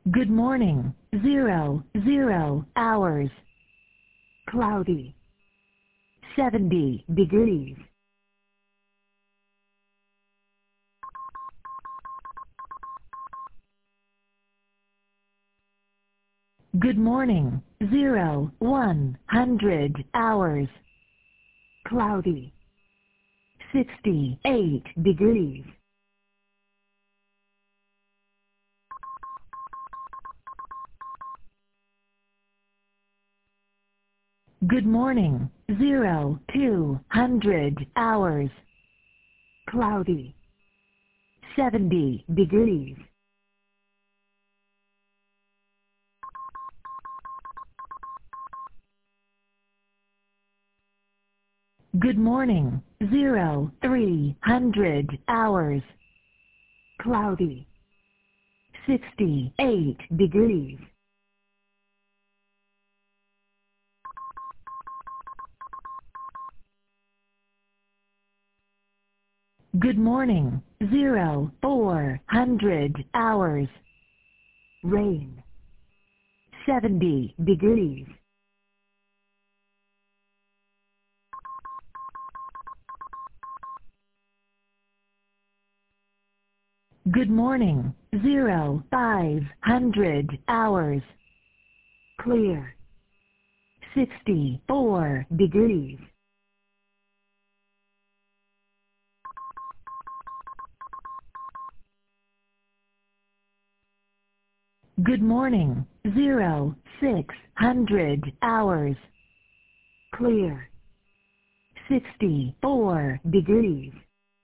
Good morning. 00 hours. Cloudy. 70 degrees. Good morning. 100 hours. Cloudy. 68 degrees. Good morning. 200 hours. Cloudy. 70 degrees. Good morning. 300 hours. Cloudy. 68 degrees. Good morning. 400 hours. Rain. 70 degrees. Good morning. 500 hours. Clear. 64 degrees. Good morning. 600 hours. Clear. 64 degrees.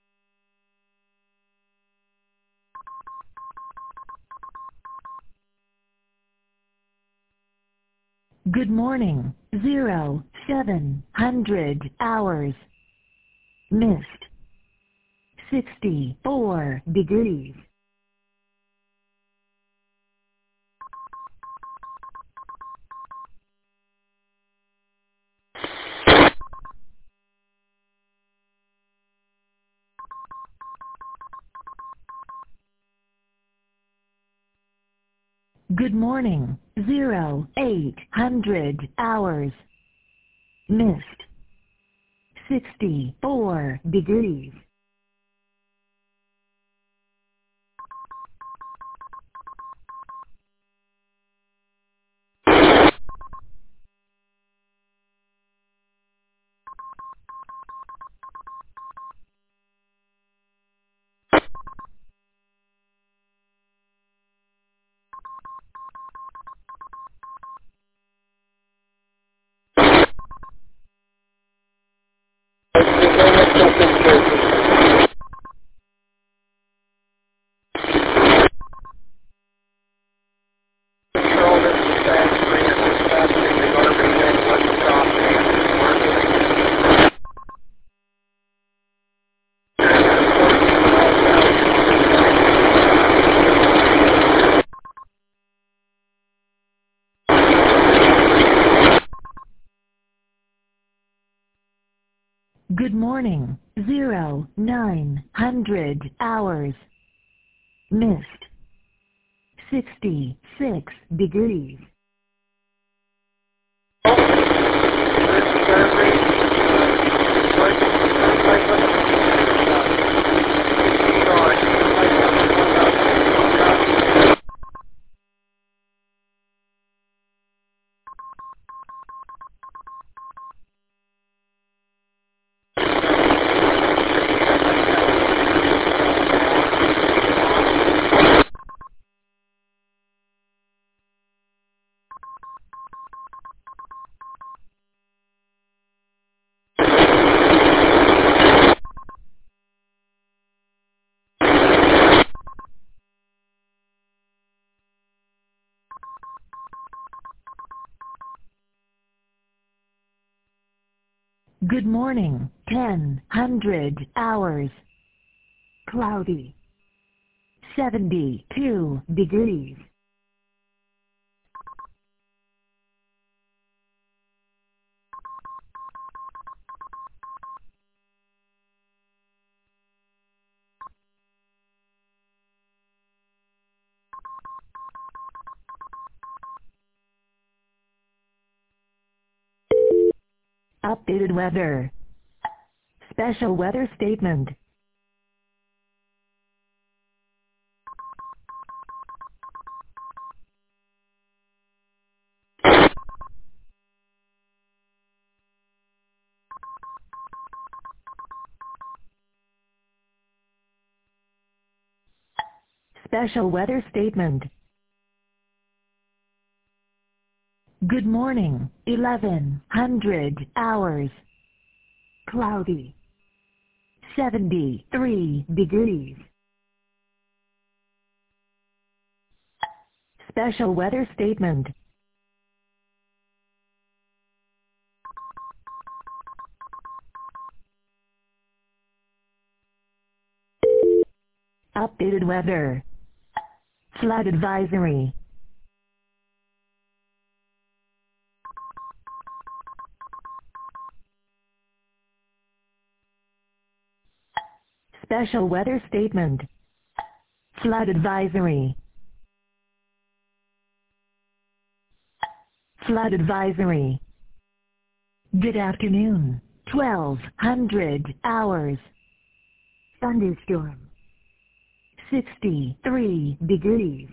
Good morning. 700 hours. Mist. 64 degrees. Good morning. 800 hours. Mist. 64 degrees. Good morning. 900 hours. Mist. 66 degrees. Good morning. 1000 hours. Cloudy. 72 degrees. Updated weather. Special weather statement. Special weather statement. Good morning, 1100 hours. Cloudy. 73 degrees. Special weather statement. Updated weather. Flood advisory. Special weather statement. Flood advisory. Flood advisory. Good afternoon, 1200 hours. Thunderstorm. 63 degrees.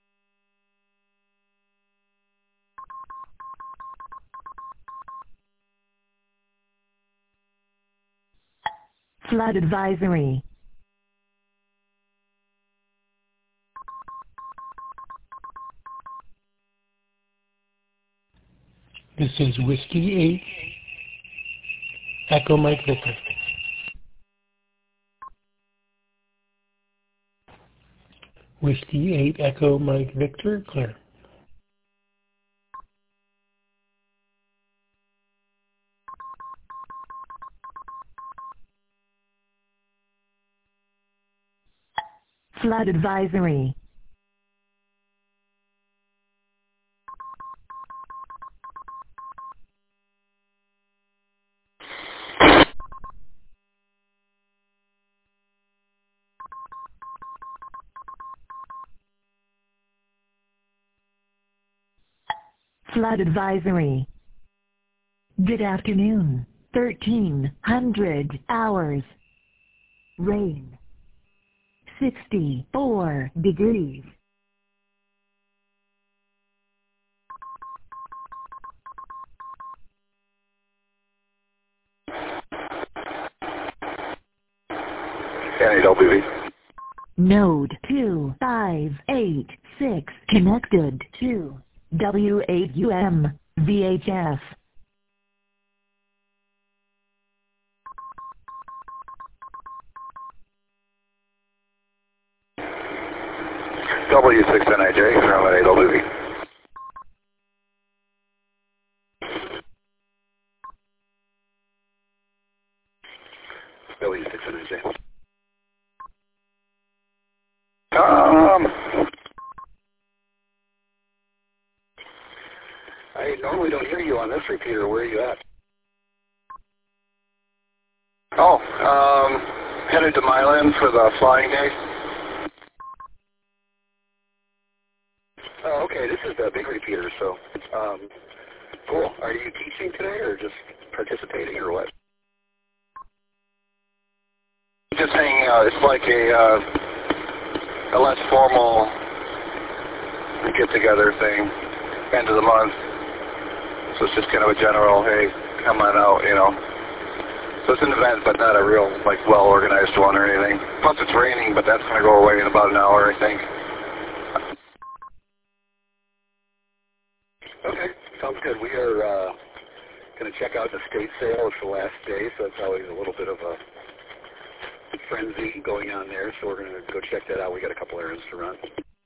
Flood advisory. This is Whiskey 8, Echo Mike Victor. Whiskey 8, Echo Mike Victor, clear. Flood advisory. Flood advisory. Good afternoon, 1300 hours. Rain. 64 degrees. NAWB. Node 2586 connected to W8UM VHF. W6NIJ from NAWB. W6NIJ. I normally don't hear you on this repeater. Where are you at? Oh, headed to Milan for the flying day. Oh, okay. This is the big repeater, so cool. Are you teaching today or just participating or what? Just saying, it's like a less formal get-together thing, end of the month. So it's just kind of a general, hey, come on out, you know. So it's an event, but not a real, like, well-organized one or anything. Plus it's raining, but that's going to go away in about an hour, I think. Okay, sounds good. We are going to check out the state sale. It's the last day, so it's always a little bit of a frenzy going on there, so we're going to go check that out. We got a couple errands to run.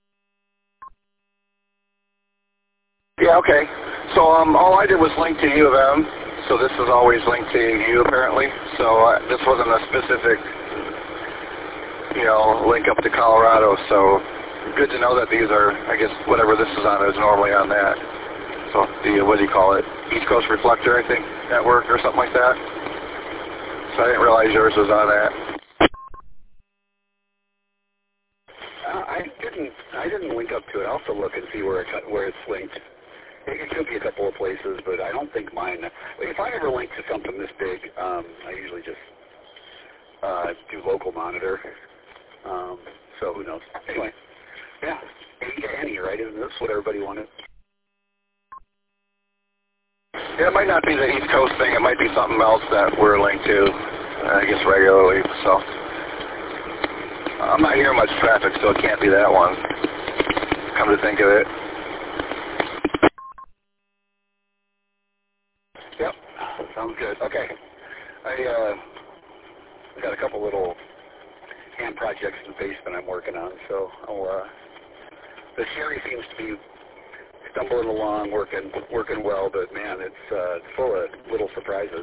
Yeah, okay. So all I did was link to U of M, so this is always linked to you apparently. So this wasn't a specific, you know, link up to Colorado. So good to know that these are, I guess, whatever this is on is normally on that. So the, what do you call it, East Coast Reflector, I think, network or something like that. So I didn't realize yours was on that. I didn't link up to it. I'll also look and see where it's linked. It could be a couple of places, but I don't think mine. If I ever link to something this big, I usually just do local monitor. So who knows? Anyway, yeah, A to any, right? Isn't this what everybody wanted? Yeah, it might not be the East Coast thing. It might be something else that we're linked to, I guess, regularly. So I'm not hearing much traffic, so it can't be that one. Come to think of it. Yep, sounds good. Okay, I got a couple little hand projects in the basement I'm working on, so the Sherry seems to be stumbling along, working well, but man, it's full of little surprises.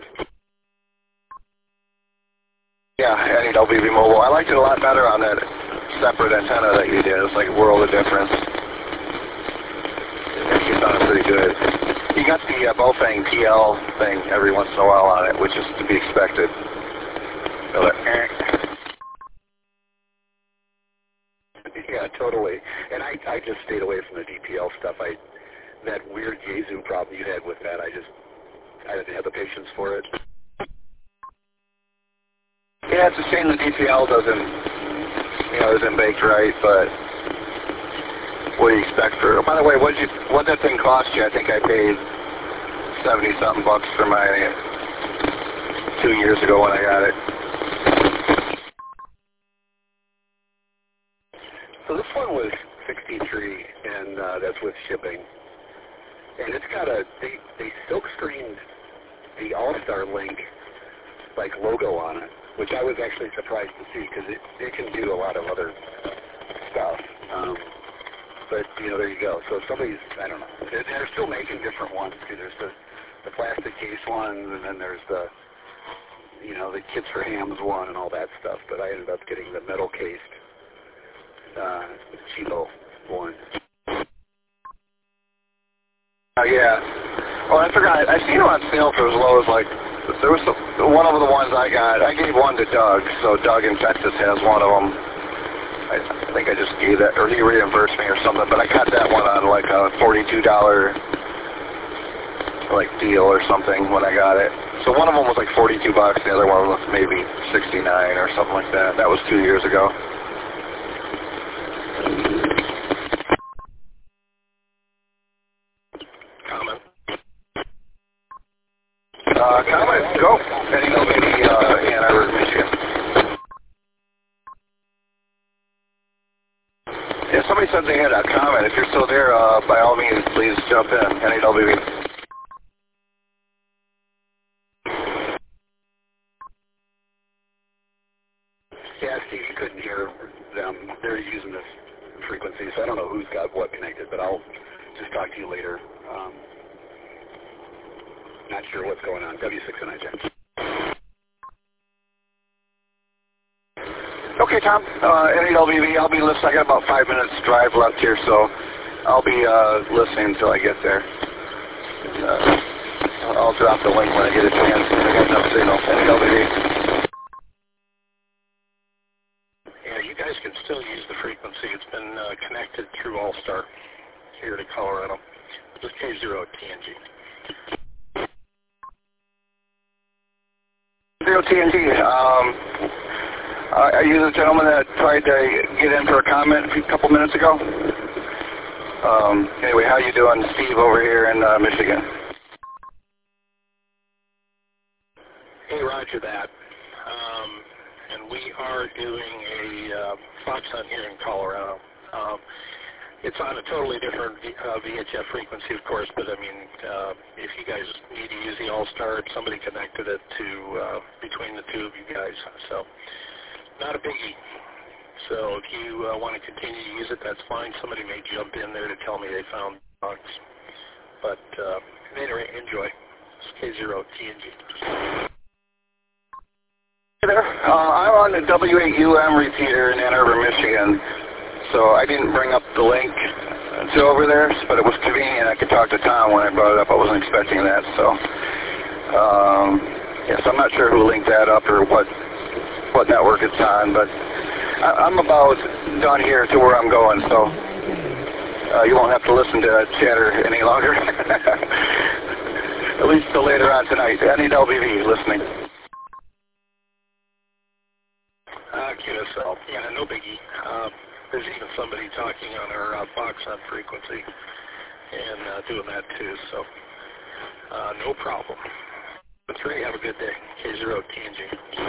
Yeah, any WB Mobile. I liked it a lot better on that separate antenna that you did. It's like a world of difference. You sounded pretty good. You got the Baofeng PL thing every once in a while on it, which is to be expected. So yeah, totally. And I just stayed away from the DPL stuff. That weird Yaesu problem you had with that, I didn't have the patience for it. Yeah, it's a shame the DPL isn't baked right, but what do you expect for? By the way, what that thing cost you? I think I paid $70-something for my 2 years ago when I got it. So this one was $63, and that's with shipping. And it's got they silk screened the All-Star Link like logo on it, which I was actually surprised to see because it can do a lot of other stuff. But there you go. So somebody's, I don't know. They're still making different ones. See, there's the plastic case ones, and then there's the Kids for Hams one and all that stuff. But I ended up getting the metal cased Chibo one. Oh, yeah. Oh, I forgot. I seen them on sale for as low as there was one of the ones I got. I gave one to Doug, so Doug in Texas has one of them. I think I just gave that, or he reimbursed me or something, but I got that one on like a $42 deal or something when I got it. So one of them was like $42, the other one was maybe $69 or something like that. That was 2 years ago. Comment, go. Heading over to Ann Arbor, Michigan. Yeah, somebody said they had a comment. If you're still there, by all means, please jump in. NAWB. Yeah, Steve, you couldn't hear them. They're using this frequency, so I don't know who's got what connected, but I'll just talk to you later. Not sure what's going on. W6 and IJ. Okay, Tom. NAWB, I'll be listening. I got about 5 minutes drive left here, so I'll be listening until I get there. I'll drop the link when I get a chance. I got enough signal. NAWB. Yeah, you guys can still use the frequency. It's been connected through All-Star here to Colorado. It's K0TNG. 0TNG. Are you the gentleman that tried to get in for a comment a couple minutes ago? Anyway, how you doing? Steve over here in Michigan. Hey, roger that. And we are doing a fox hunt here in Colorado. It's on a totally different VHF frequency, of course, but I mean, if you guys need to use the All-Star, somebody connected it to between the two of you guys, so not a biggie. So if you want to continue to use it, that's fine. Somebody may jump in there to tell me they found bugs, but anyway, enjoy. It's K0TNG. Hey there. I'm on the W8UM repeater in Ann Arbor, Michigan. So I didn't bring up the link to over there, but it was convenient. I could talk to Tom when I brought it up. I wasn't expecting that. So, yes, I'm not sure who linked that up or what network it's on, but I'm about done here to where I'm going. So you won't have to listen to chatter any longer. At least till later on tonight. NEWV listening. QSL. Yeah, no biggie. There's even somebody talking on our Fox on frequency and doing that too, so no problem. But Ray, have a good day. K0TNG.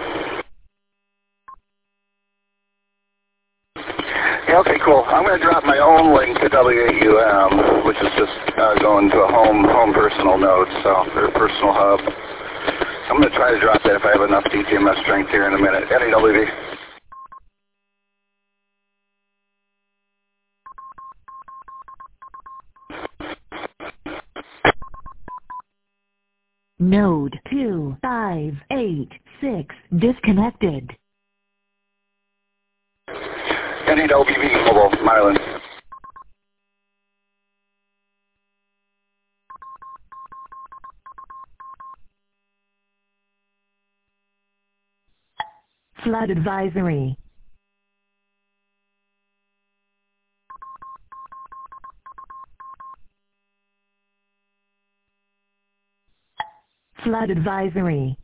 Yeah, okay, cool. I'm going to drop my own link to W8UM, which is just going to a home personal node, so or personal hub. I'm going to try to drop that if I have enough DTMS strength here in a minute. NEWV. Node 2586 disconnected. NEWV mobile, Marlin. Flood advisory. Flood advisory.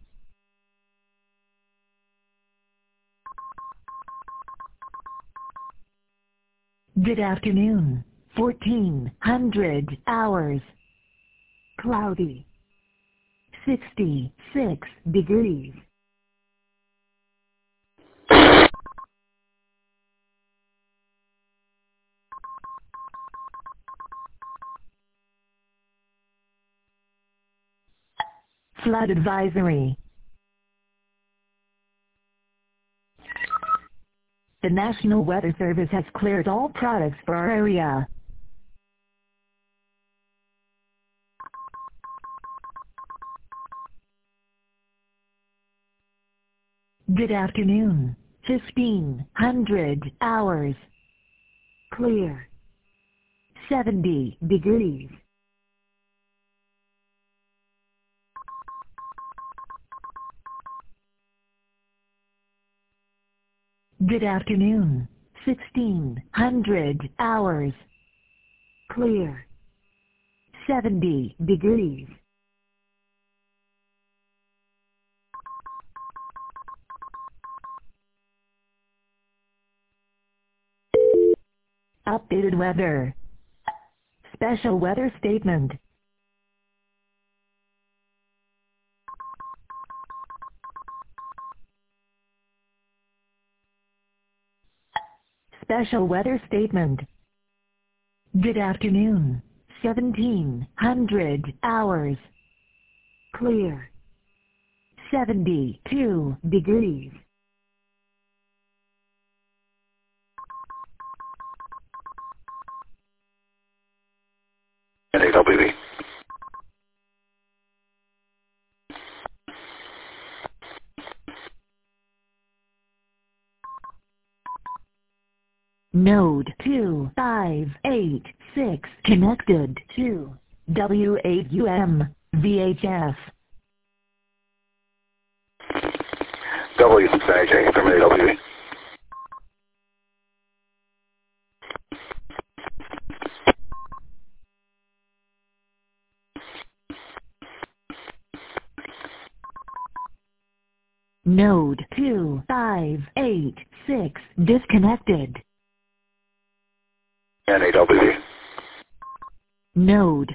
Good afternoon. 1400 hours. Cloudy. 66 degrees. Flood advisory. The National Weather Service has cleared all products for our area. Good afternoon. 1500 hours. Clear. 70 degrees. Good afternoon. 1600 hours. Clear. 70 degrees. Updated weather. Special weather statement. Special weather statement. Good afternoon. 1700 hours. Clear. 72 degrees. NEWV. Node 2586 connected to W8UM VHF. WSAJ from NEWV. Node 2586 disconnected. NEWV. Node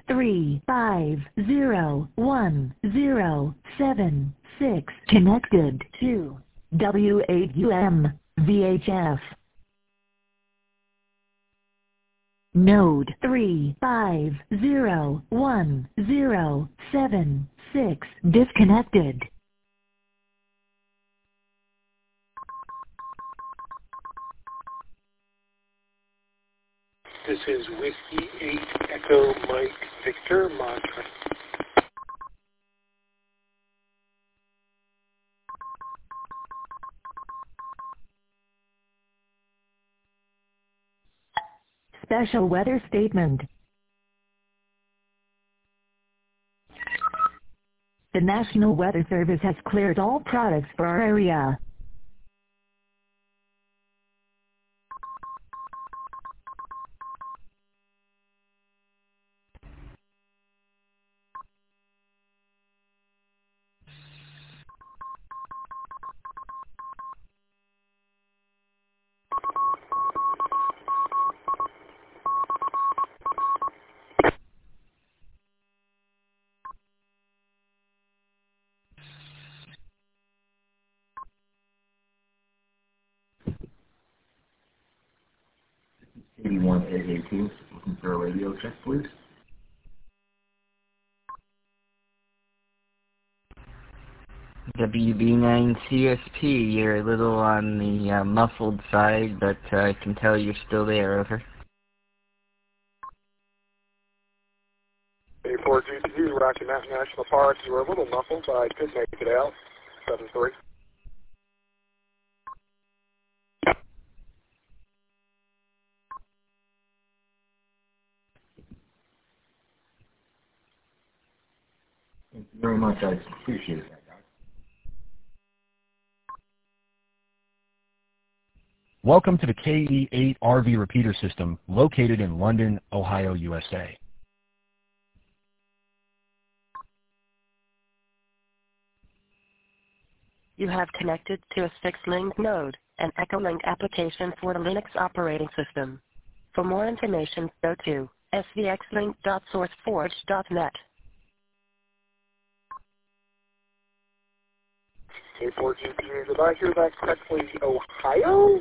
350106 connected to W8UM VHF. Node 350106 disconnected. This is Whiskey 8 Echo Mike Victor Mantra. Special weather statement. The National Weather Service has cleared all products for our area. WB1AAT, looking for a radio check, please. WB9CSP, you're a little on the muffled side, but I can tell you're still there, over. A4GTU, Rocky Mountain National Park, you were a little muffled, but I could make it out. 7-3. Thank you very much. I appreciate that, guys. Welcome to the KE8 RV repeater system located in London, Ohio, USA. You have connected to a SixLink node, an Echolink application for the Linux operating system. For more information, go to svxlink.sourceforge.net. A4GTU, did I hear that correctly? Ohio?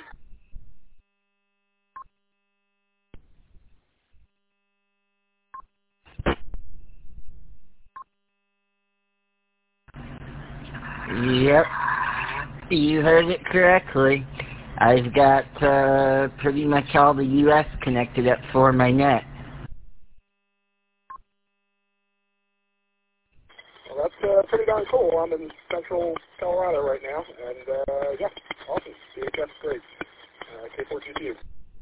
Yep, you heard it correctly. I've got pretty much all the U.S. connected up for my net. Well, that's pretty darn cool. I'm in central Colorado right now, and yeah, awesome. CHF's great. K4GTU.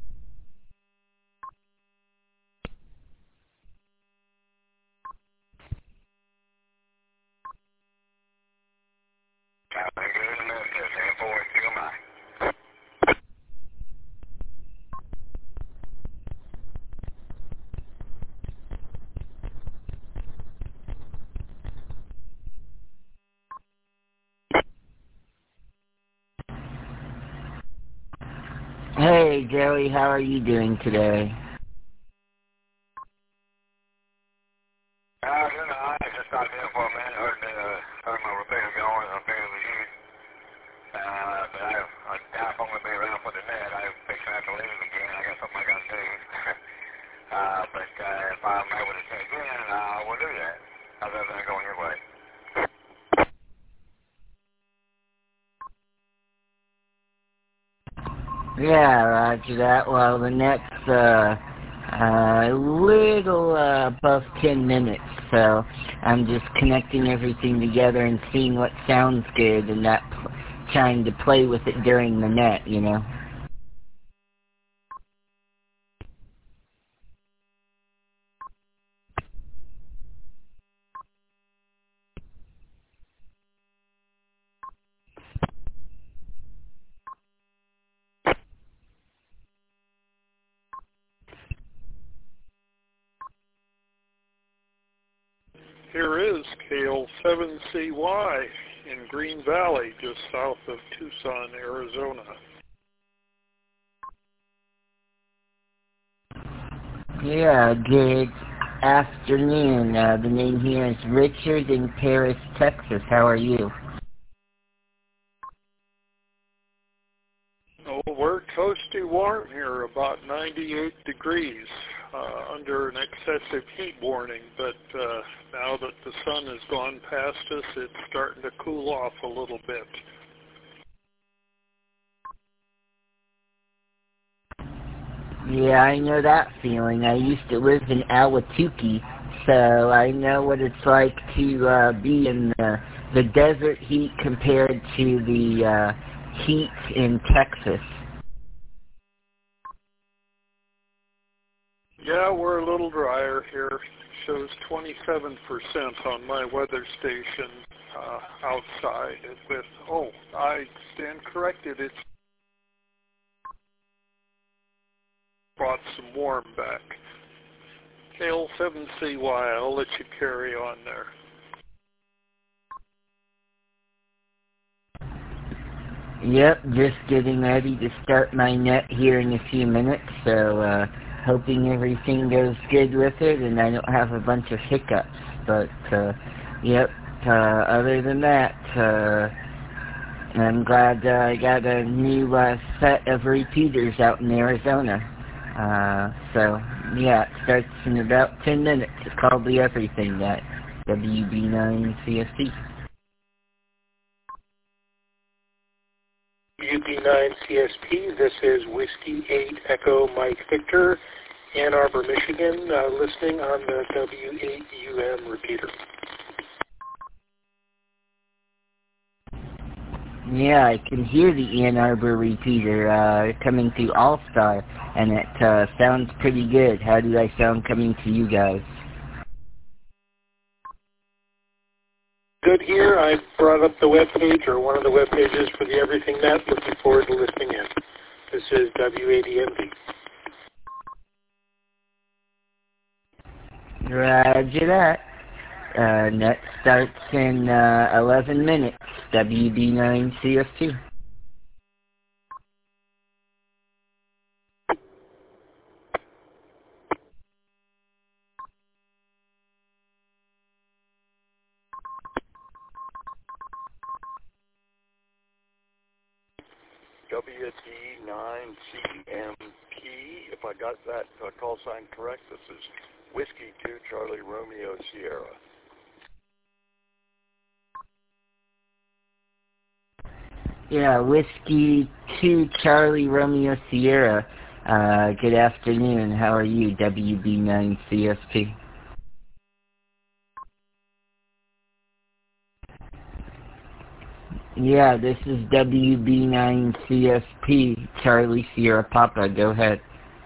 Hey, Joey, how are you doing today? I just stopped in for a minute, heard my repair going, I'm figuring it was you. But I'm going to be around for the net. I'm fixing to have to leave again. I got something I got to do. But if I'm able to check in, I will do that. How's everything going your way? Yeah, roger that. Well, the net's a little above 10 minutes, so I'm just connecting everything together and seeing what sounds good and not trying to play with it during the net, you know. Here is KL7CY in Green Valley, just south of Tucson, Arizona. Yeah, good afternoon. The name here is Richard in Paris, Texas. How are you? Oh, we're toasty warm here, about 98 degrees, under an excessive heat warning, but now that the sun has gone past us, it's starting to cool off a little bit. Yeah, I know that feeling. I used to live in Ahwatukee, so I know what it's like to be in the desert heat compared to the heat in Texas. Yeah, we're a little drier here. Shows 27% on my weather station outside. With, oh, I stand corrected. It's brought some warm back. KL7CY, I'll let you carry on there. Yep, just getting ready to start my net here in a few minutes, so hoping everything goes good with it and I don't have a bunch of hiccups. But, yep, other than that, I'm glad I got a new set of repeaters out in Arizona. So, yeah, it starts in about 10 minutes. It's called The Everything at WB9CSP. WB9CSP, this is Whiskey 8 Echo Mike Victor, Ann Arbor, Michigan, listening on the W8UM repeater. Yeah, I can hear the Ann Arbor repeater coming through All-Star, and it sounds pretty good. How do I sound coming to you guys? Good here. I brought up the web page, or one of the web pages for the Everything Net. Looking forward to listening in. This is W8EMB. Roger that. Net starts in 11 minutes. WB9CST. WD9CMP, if I got that call sign correct, this is Whiskey 2 Charlie Romeo Sierra. Yeah, Whiskey 2 Charlie Romeo Sierra. Good afternoon. How are you, WB9CSP? Yeah, this is WB9CSP, Charlie Sierra Papa. Go ahead.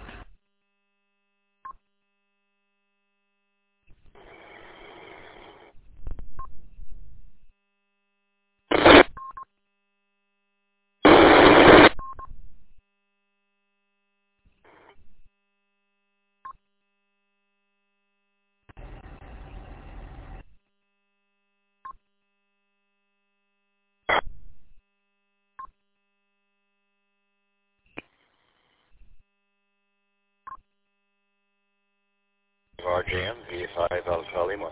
RJM, V5 Alpha Lima.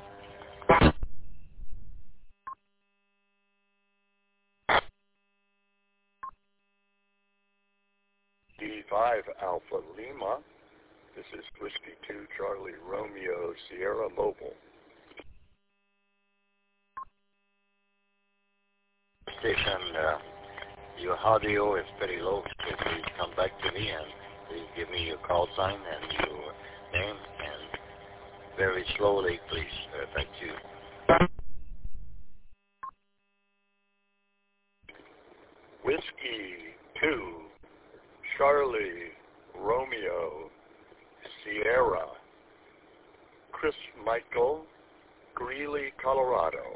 V5 Alpha Lima. This is Whiskey 2 Charlie Romeo Sierra Mobile. Station, your audio is pretty low. If you come back to me and please give me your call sign and your name, and very slowly, please. Thank you. Whiskey 2 Charlie Romeo Sierra, Chris Michael, Greeley, Colorado.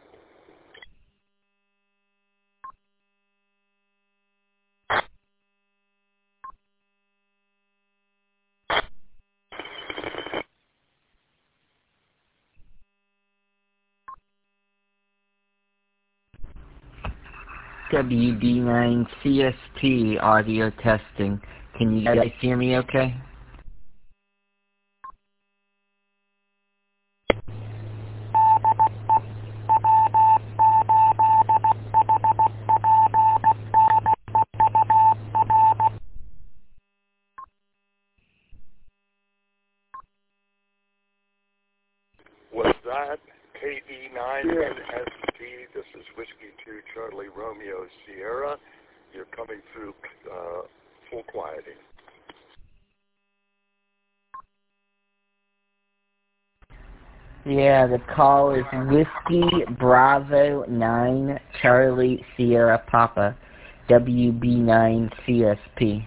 WB9CSP audio testing. Can you guys hear me okay? Was that KD9NST? This is Whiskey 2 Charlie Romeo Sierra. You're coming through full quieting. Yeah, the call is Whiskey Bravo 9 Charlie Sierra Papa, WB9CSP.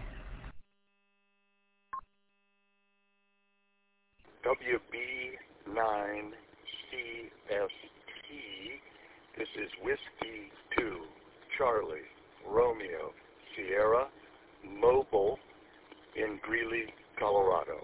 WB9CST. This is Whiskey 2 Charlie Romeo Sierra Mobile in Greeley, Colorado.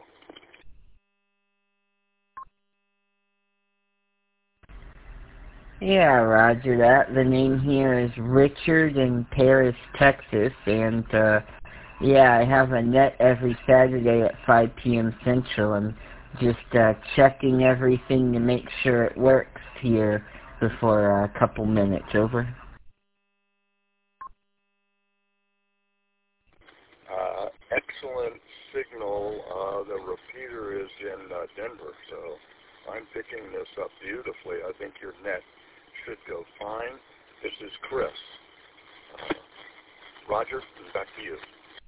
Yeah, roger that. The name here is Richard in Paris, Texas, and yeah, I have a net every Saturday at 5 p.m. Central. I'm just checking everything to make sure it works here before a couple minutes. Over. Excellent signal. The repeater is in Denver, so I'm picking this up beautifully. I think your net should go fine. This is Chris. Roger, back to you.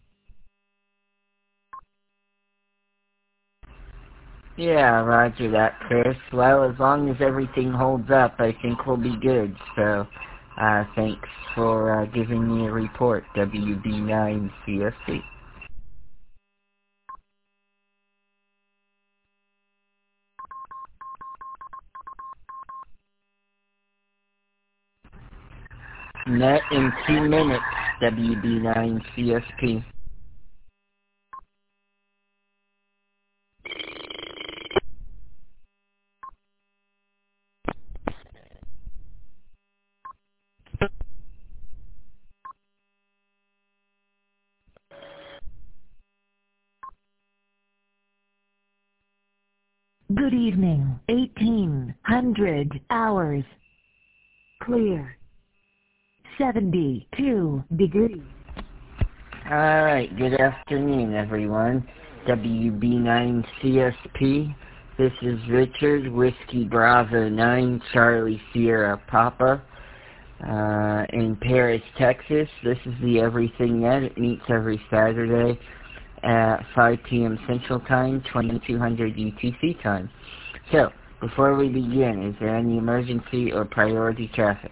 Yeah, roger that, Chris. Well, as long as everything holds up, I think we'll be good. So, thanks for giving me a report, WB9CSP. Net in 2 minutes, WB9CSP. Good evening. 1800 hours. Clear. 72 degrees. Alright, good afternoon, everyone. WB9CSP. This is Richard, Whiskey Bravo 9, Charlie Sierra Papa, in Paris, Texas. This is the Everything Net. It meets every Saturday at 5 p.m. Central Time, 2200 UTC time. So, before we begin, is there any emergency or priority traffic?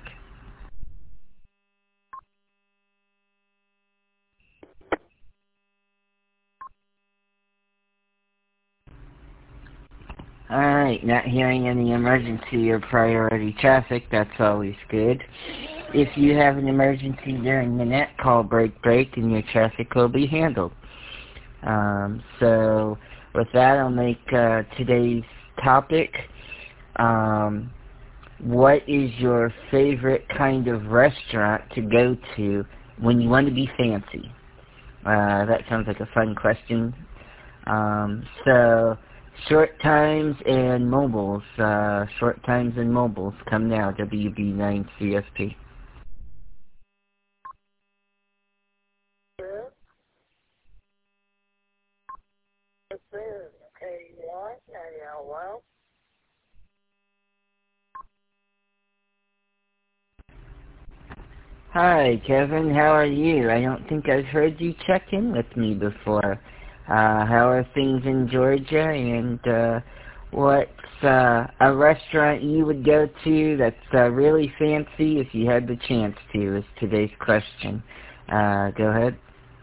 Alright, not hearing any emergency or priority traffic, that's always good. If you have an emergency during the net, call break and your traffic will be handled. So, with that, I'll make today's topic. What is your favorite kind of restaurant to go to when you want to be fancy? That sounds like a fun question. So, short times and mobiles. Short times and mobiles. Come now, WB9CSP. Hi, Kevin. How are you? I don't think I've heard you check in with me before. How are things in Georgia? And what's a restaurant you would go to that's really fancy if you had the chance to, is today's question. Go ahead.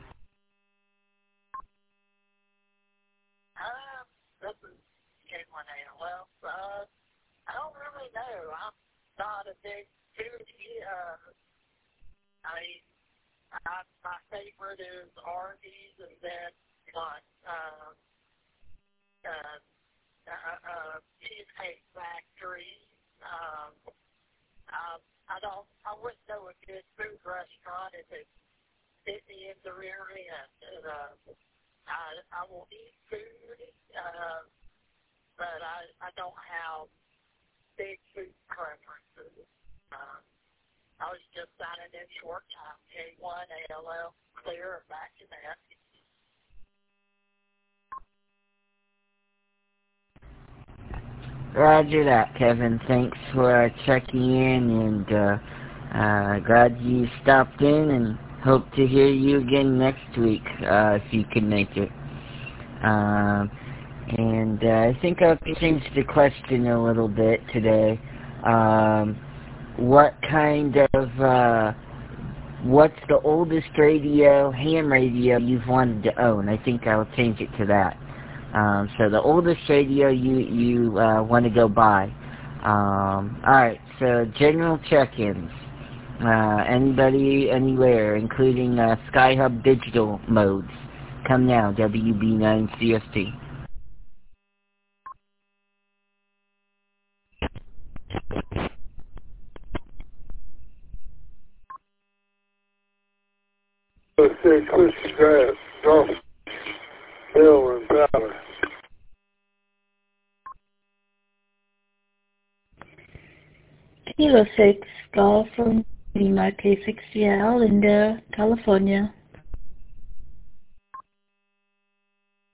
This is K1A. Well, I don't really know. I'm not a big foodie. My favorite is Arby's, and then Cheesecake Factory. I wouldn't know a good food restaurant if it fit me in the rear end. I will eat food, but I don't have big food preferences. I was just signing in short time, K1 ALL, clear, back to that. Roger that, Kevin. Thanks for checking in, and glad you stopped in, and hope to hear you again next week, if you can make it. And I think I'll change the question a little bit today. What kind of, what's the oldest radio, ham radio, you've wanted to own? I think I'll change it to that. So the oldest radio you want to go buy. Alright, so general check-ins. Anybody, anywhere, including Skyhub digital modes. Come now, WB9CSP. Let's say Christian Grass, Golf, Hill, and Power. Kilo 6, Golf from Lima K6GL in California.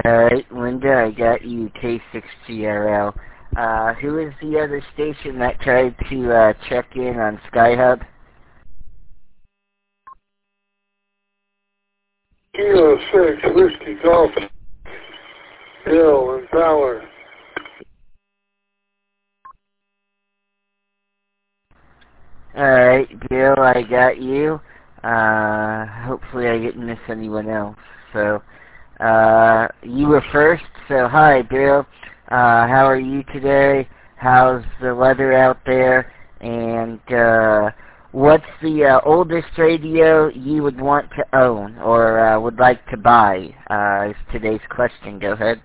Alright, Linda, I got you, K6GRL. Who is the other station that tried to check in on Skyhub? Kilo 6, Whiskey Golf, Bill and Fowler. Alright, Bill, I got you. Hopefully I didn't miss anyone else. So, you were first, so hi, Bill. How are you today? How's the weather out there? And, what's the oldest radio you would want to own or would like to buy? Is today's question. Go ahead.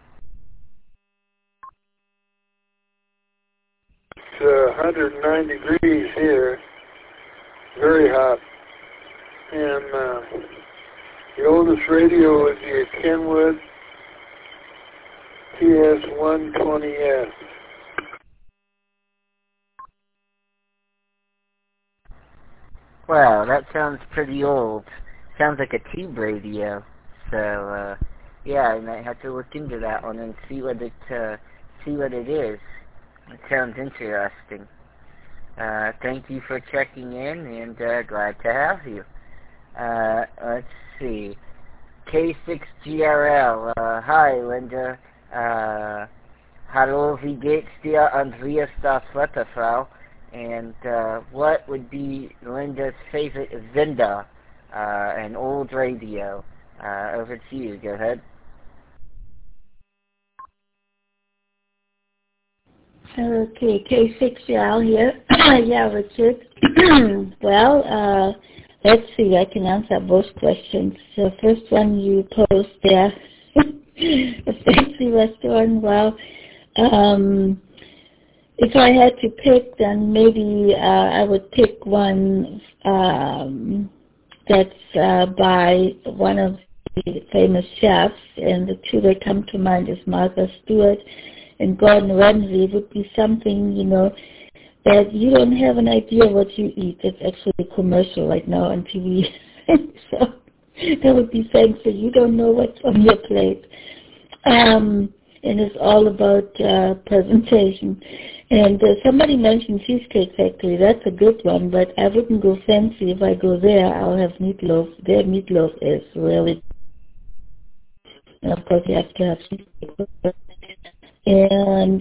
It's 109 degrees here, very hot. And the oldest radio is the Kenwood TS120S. Wow, that sounds pretty old. Sounds like a tube radio. So, yeah, I might have to look into that one and see what it is. It sounds interesting. Thank you for checking in, and glad to have you. Let's see. K6GRL. Hi, Linda. Hallo, wie geht's dir, Andreas das Wetterfrau? And what would be Linda's favorite Zinda, an old radio? Over to you. Go ahead. Okay, K6L here. Yeah, Richard. Well, let's see, I can answer both questions. The first one you posed there, a fancy restaurant. Well, if I had to pick, then maybe I would pick one that's by one of the famous chefs, and the two that come to mind is Martha Stewart and Gordon Ramsay. Would be something, you know, that you don't have an idea what you eat. It's actually a commercial right now on TV. So that would be fancy. You don't know what's on your plate. And it's all about presentation. And somebody mentioned Cheesecake Factory. That's a good one, but I wouldn't go fancy. If I go there, I'll have meatloaf. Their meatloaf is really, and of course you have to have cheesecake. And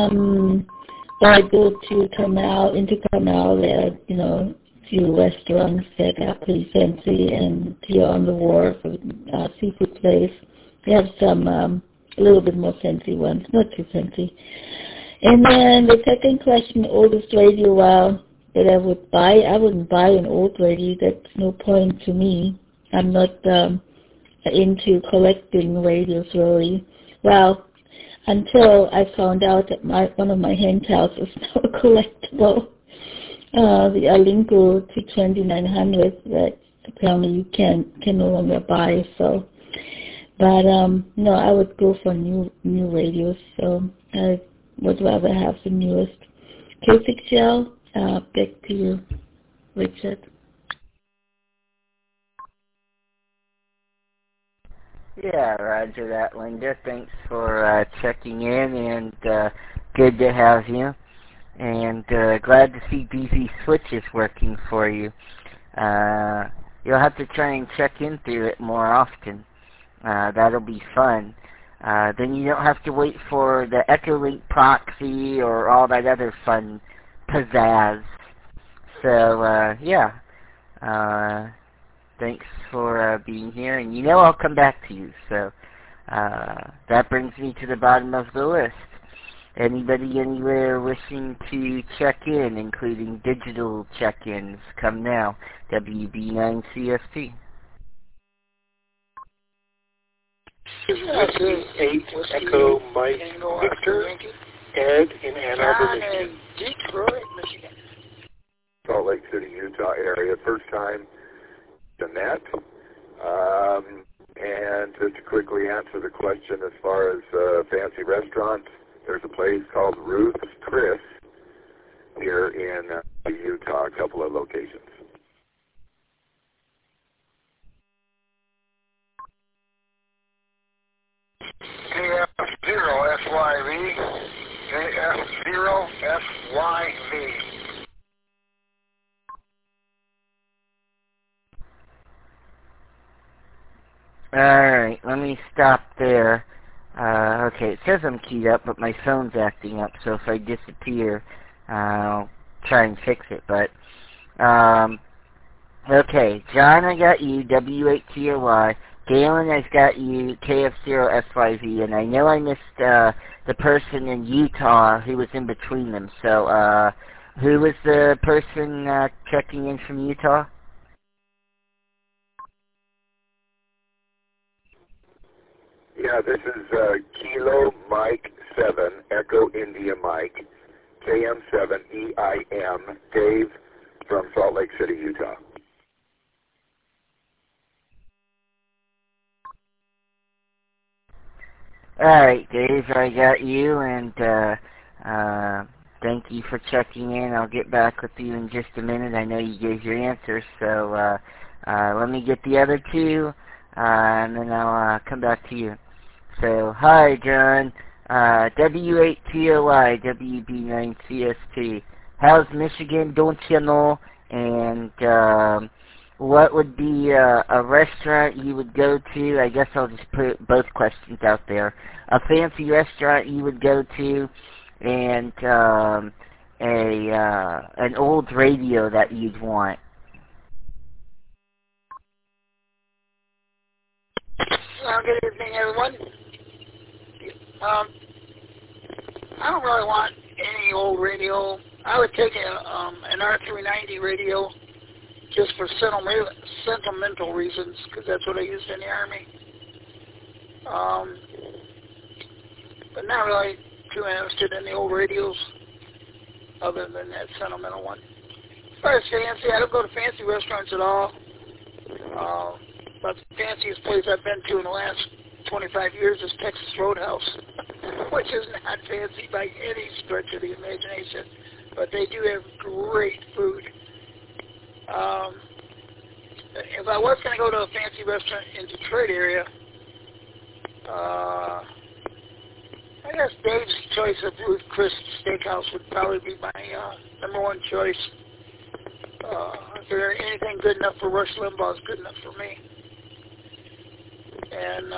I go to into Carmel, there are, you know, a few restaurants that are pretty fancy, and here on the wharf, a seafood place. They have some a little bit more fancy ones, not too fancy. And then the second question, oldest radio that I would buy. I wouldn't buy an old radio. That's no point to me. I'm not into collecting radios really. Well, until I found out that one of my hand towels is now collectible. The Alinco T2900 that apparently you can no longer buy. So, but no, I would go for new radios. So I would rather have the newest. K6L, back to you, Richard. Yeah, roger that, Linda. Thanks for checking in, and good to have you. And glad to see DZ Switch is working for you. You'll have to try and check in through it more often. That'll be fun. Then you don't have to wait for the Echolink proxy or all that other fun pizzazz. So, yeah. Thanks for being here, and you know I'll come back to you. So that brings me to the bottom of the list. Anybody anywhere wishing to check in, including digital check-ins, come now. WB9CFP. Whiskey 8 Echo Mike Victor, Ed in Ann Arbor, Michigan. Detroit, Michigan. Salt Lake City, Utah area. First time in that. And just to quickly answer the question as far as fancy restaurants, there's a place called Ruth's Chris here in Utah, a couple of locations. KF0SYV. KF0SYV. Alright, let me stop there. Okay, it says I'm keyed up, but my phone's acting up, so if I disappear, I'll try and fix it. But, okay, John, I got you, W8TOY. Galen, I've got you, KF0SYV, and I know I missed the person in Utah who was in between them. So, who was the person checking in from Utah? Yeah, this is Kilo Mike 7, Echo India Mike, KM7EIM, Dave from Salt Lake City, Utah. Alright, Dave, I got you, and thank you for checking in. I'll get back with you in just a minute. I know you gave your answers, so let me get the other two, and then I'll come back to you. So, hi, John. W8TOI, WB9CST. How's Michigan, don't you know? And what would be a restaurant you would go to? I guess I'll just put both questions out there. A fancy restaurant you would go to, and an old radio that you'd want. Good evening, everyone. I don't really want any old radio. I would take an R390 radio just for sentimental reasons, because that's what I used in the Army. But not really too interested in the old radios, other than that sentimental one. As far as fancy, I don't go to fancy restaurants at all. But the fanciest place I've been to in the last 25 years is Texas Roadhouse, which is not fancy by any stretch of the imagination, but they do have great food. If I was going to go to a fancy restaurant in Detroit area, I guess Dave's choice of Ruth Chris Steakhouse would probably be my number one choice. If there anything good enough for Rush Limbaugh is good enough for me. And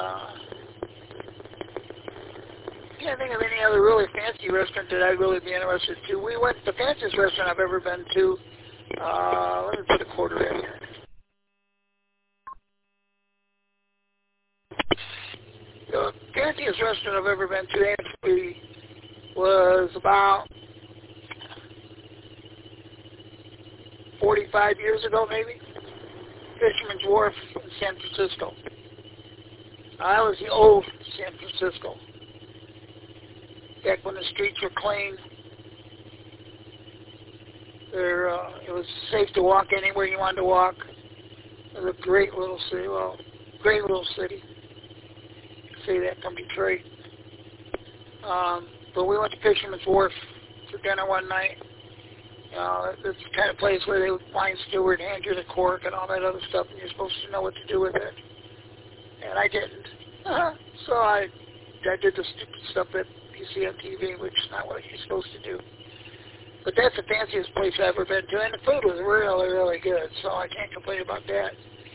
can't think of any other really fancy restaurant that I'd really be interested to. We went to the fanciest restaurant I've ever been to. Let me put a quarter in here. The fanciest restaurant I've ever been to actually was about 45 years ago, maybe. Fisherman's Wharf in San Francisco. I was the old San Francisco. Back when the streets were clean. It was safe to walk anywhere you wanted to walk. It was a great little city. Well, great little city. Say that from Detroit. But we went to Fisherman's Wharf for dinner one night. It's the kind of place where they would wine steward, hand you the cork and all that other stuff, and you're supposed to know what to do with it. And I didn't. So I did the stupid stuff that you see on TV, which is not what you're supposed to do. But that's the fanciest place I've ever been to, and the food was really, really good, so I can't complain about that.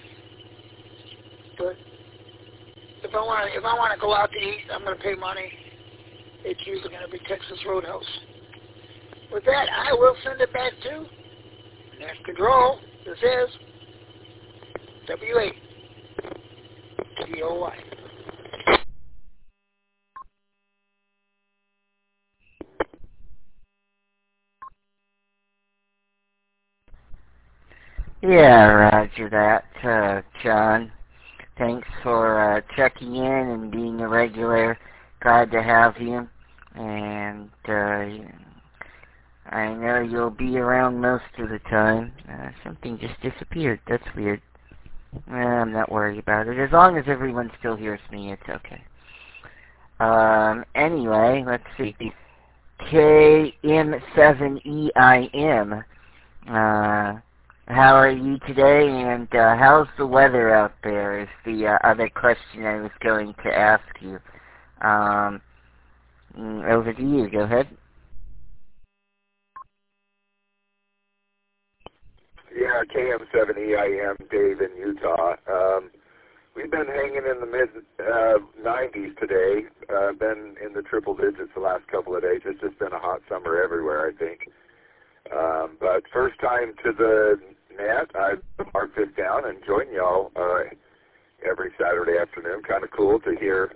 But if I want to go out to eat, I'm going to pay money. It's usually going to be Texas Roadhouse. With that, I will send it back to Net Control. This is W8TOY. Yeah, roger that, John. Thanks for checking in and being a regular. Glad to have you. And I know you'll be around most of the time. Something just disappeared. That's weird. I'm not worried about it. As long as everyone still hears me, it's okay. Anyway, let's see. KM7EIM. How are you today, and how's the weather out there is the other question I was going to ask you. Over to you. Go ahead. Yeah, KM7EIM, Dave in Utah. We've been hanging in the mid-90s today. Been in the triple digits the last couple of days. It's just been a hot summer everywhere, I think. But first time to the net, I marked this down and join y'all every Saturday afternoon. Kind of cool to hear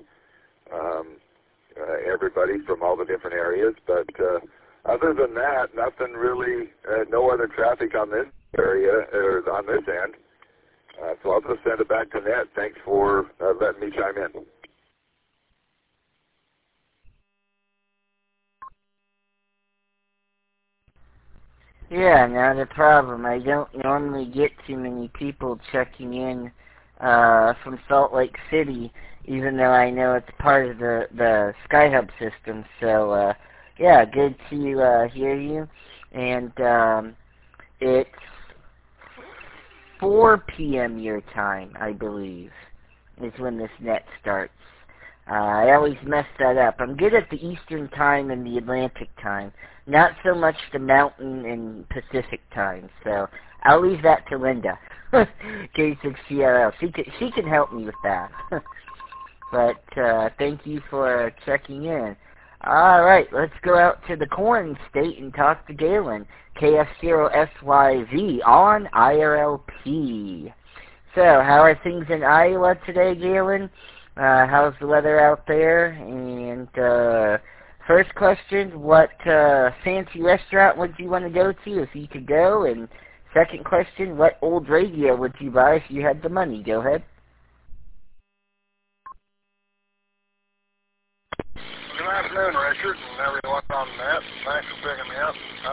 everybody from all the different areas. But other than that, nothing really, no other traffic on this area or on this end. So I'll just send it back to Ned. Thanks for letting me chime in. Yeah, not a problem. I don't normally get too many people checking in from Salt Lake City, even though I know it's part of the Skyhub system. So, yeah, good to hear you. And it's 4 p.m. your time, I believe, is when this net starts. I always mess that up. I'm good at the Eastern time and the Atlantic time, not so much the Mountain and Pacific time. So I'll leave that to Linda, K6CRL. She can help me with that. But thank you for checking in. All right, let's go out to the Corn State and talk to Galen, KF0SYZ on IRLP. So, how are things in Iowa today, Galen? How's the weather out there? And first question, what fancy restaurant would you want to go to if you could go? And second question, what old radio would you buy if you had the money? Go ahead. Good afternoon, Richard, and everyone on the net. Thanks for picking me up.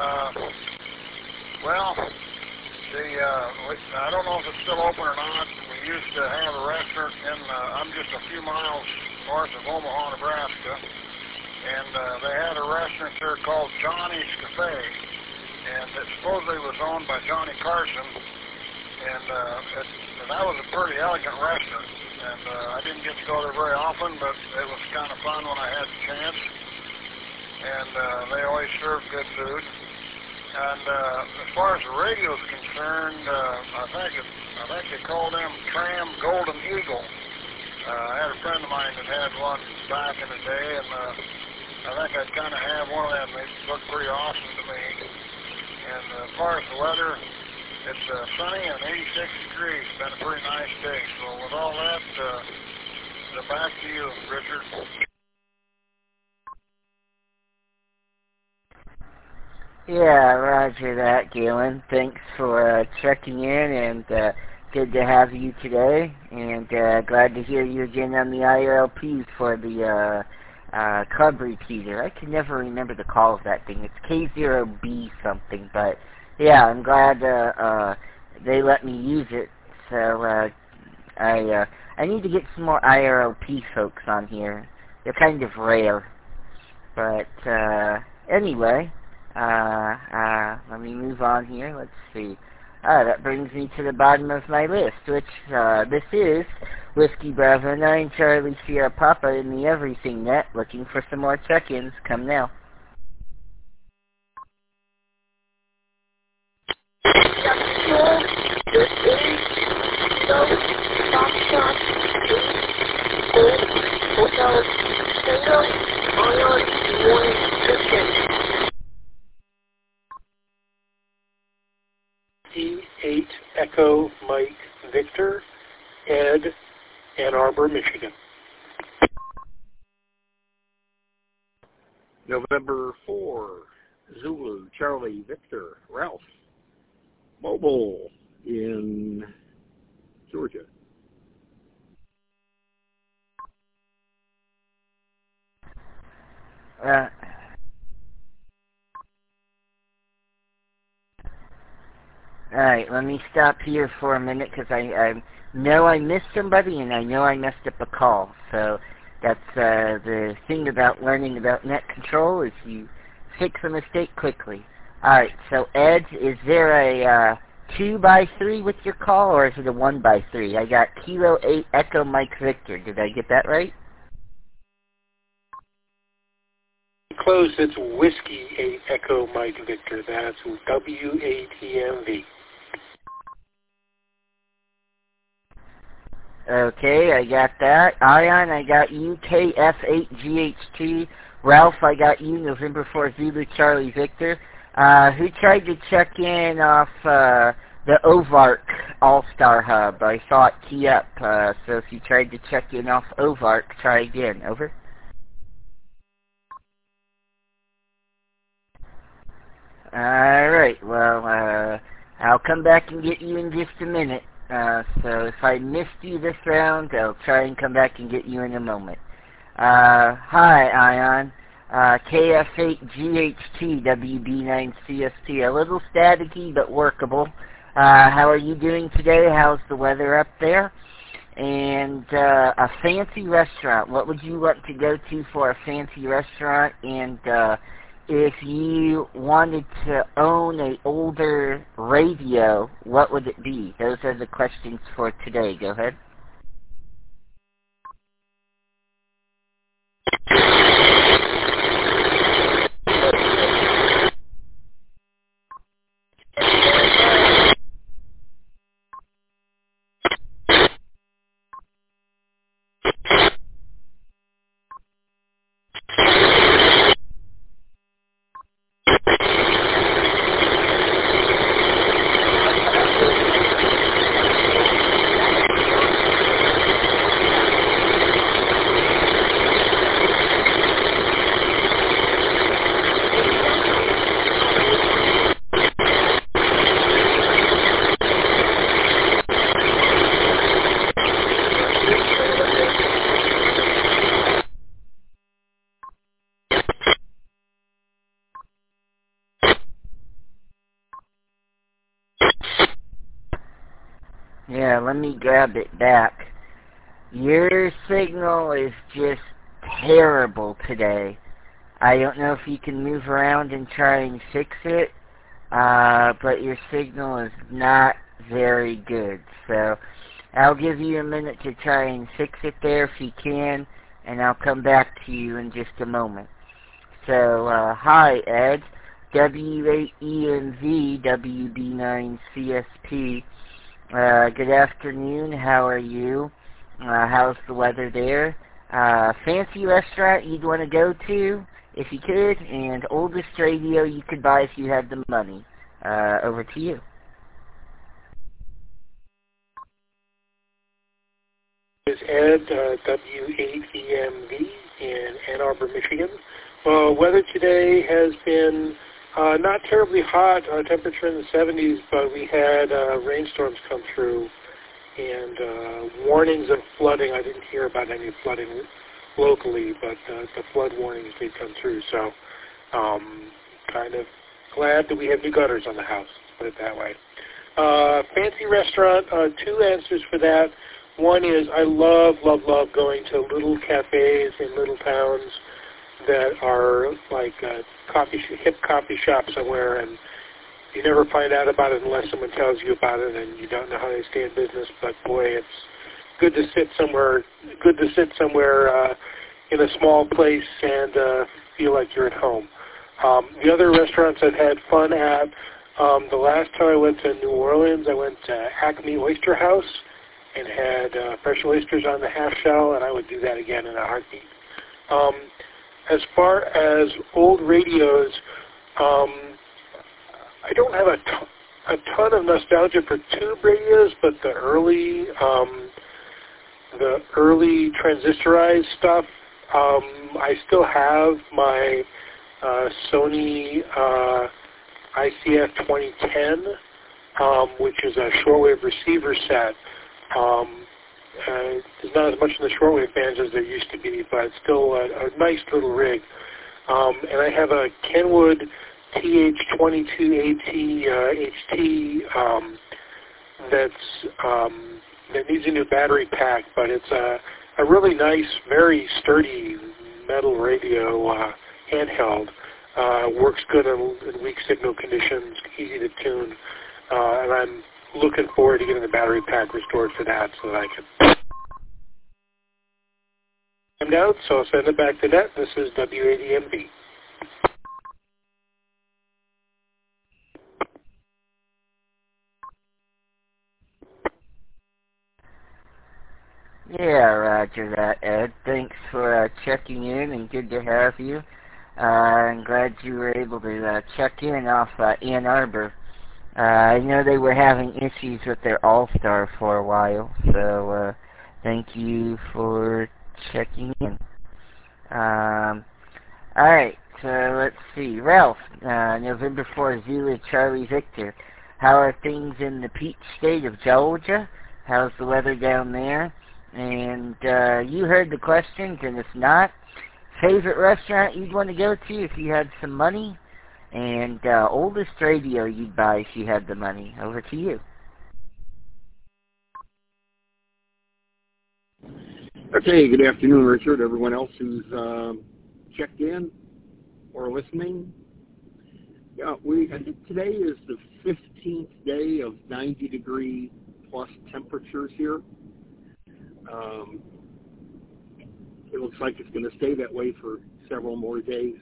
I don't know if it's still open or not. We used to have a restaurant in, I'm just a few miles north of Omaha, Nebraska, and they had a restaurant there called Johnny's Cafe, and it supposedly was owned by Johnny Carson, and that was a pretty elegant restaurant. And I didn't get to go there very often, but it was kind of fun when I had the chance. And they always served good food. And as far as the radio is concerned, I think they called them Tram Golden Eagle. I had a friend of mine that had one back in the day, and I think I'd kind of have one of them. They look pretty awesome to me. And as far as the weather, it's sunny and 86 degrees. It's been a pretty nice day. So with all that, back to you, Richard. Yeah, roger that, Galen. Thanks for checking in, and good to have you today. And glad to hear you again on the IRLP for the club repeater. I can never remember the call of that thing. It's K0B something, but yeah, I'm glad they let me use it. So I need to get some more IRLP folks on here. They're kind of rare. But anyway, let me move on here. Let's see. That brings me to the bottom of my list, which this is Whiskey Bravo 9 Charlie Sierra Papa in the Everything Net. Looking for some more check-ins. Come now. E8 Echo Mike Victor, Ed, Ann Arbor, Michigan. November 4, Zulu, Charlie, Victor, Ralph, Mobile in Georgia. Alright, let me stop here for a minute because I know I missed somebody and I know I messed up a call. So that's the thing about learning about net control is you fix a mistake quickly. Alright, so Ed, is there a 2x3 with your call or is it a 1x3? I got Kilo 8 Echo Mike Victor. Did I get that right? Close, it's Whiskey 8 Echo Mike Victor. That's WATMV. Okay, I got that. Ion, I got you. KF8GHT. Ralph, I got you. November 4 Zulu Charlie Victor. Who tried to check in off the OVARC All-Star Hub? I saw it key up, so if you tried to check in off OVARC, try again. Over. Alright, well, I'll come back and get you in just a minute. So if I missed you this round, I'll try and come back and get you in a moment. Hi, Ion. KF8GHT WB9CST. A little staticky, but workable. How are you doing today? How's the weather up there? And a fancy restaurant. What would you want to go to for a fancy restaurant? And if you wanted to own an older radio, what would it be? Those are the questions for today. Go ahead. Yeah, let me grab it back. Your signal is just terrible today. I don't know if you can move around and try and fix it, but your signal is not very good. So I'll give you a minute to try and fix it there if you can, and I'll come back to you in just a moment. So, hi, Ed. W8ENV, WB9CSP. Good afternoon. How are you? How's the weather there? Fancy restaurant you'd want to go to, if you could, and oldest radio you could buy if you had the money. Over to you. This is Ed, W8EMV in Ann Arbor, Michigan. Well, weather today has been not terribly hot, temperature in the 70s, but we had rainstorms come through and warnings of flooding. I didn't hear about any flooding locally, but the flood warnings did come through. So kind of glad that we have new gutters on the house, put it that way. Fancy restaurant, two answers for that. One is I love going to little cafes in little towns that are like hip coffee shop somewhere, and you never find out about it unless someone tells you about it, and you don't know how they stay in business. But boy, it's good to sit somewhere. In a small place and feel like you're at home. The other restaurants I've had fun at. The last time I went to New Orleans, I went to Acme Oyster House and had fresh oysters on the half shell, and I would do that again in a heartbeat. As far as old radios, I don't have a ton of nostalgia for tube radios, but the early transistorized stuff, I still have my Sony ICF 2010, which is a shortwave receiver set. There's not as much in the shortwave bands as there used to be, but it's still a nice little rig. And I have a Kenwood TH22AT HT that needs a new battery pack, but it's a really nice, very sturdy metal radio handheld. Works good in weak signal conditions, easy to tune, and I'm looking forward to getting the battery pack restored for that so that I can timed out, so I'll send it back to net. This is W8EMB. Yeah, roger that, Ed. Thanks for checking in, and good to have you. I'm glad you were able to check in off Ann Arbor. I know they were having issues with their All-Star for a while, so thank you for checking in. Alright, so let's see. Ralph, November 4, Zulu, Charlie, Victor. How are things in the Peach State of Georgia? How's the weather down there? And you heard the questions, and if not, favorite restaurant you'd want to go to if you had some money, and oldest radio you'd buy if you had the money. Over to you. Okay, good afternoon, Richard. Everyone else who's checked in or listening. Yeah, I think today is the 15th day of 90-degree plus temperatures here. It looks like it's going to stay that way for several more days.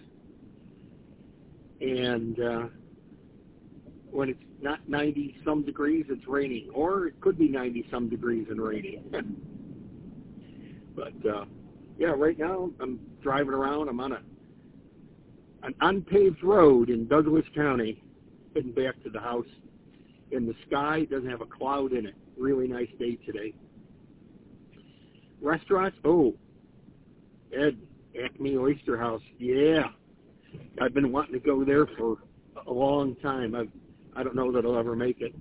And when it's not 90-some degrees, it's raining. Or it could be 90-some degrees and raining. But, yeah, right now I'm driving around. I'm on an unpaved road in Douglas County, heading back to the house. And the sky doesn't have a cloud in it. Really nice day today. Restaurants? Oh, Ed, Acme Oyster House. Yeah. I've been wanting to go there for a long time. I don't know that I'll ever make it.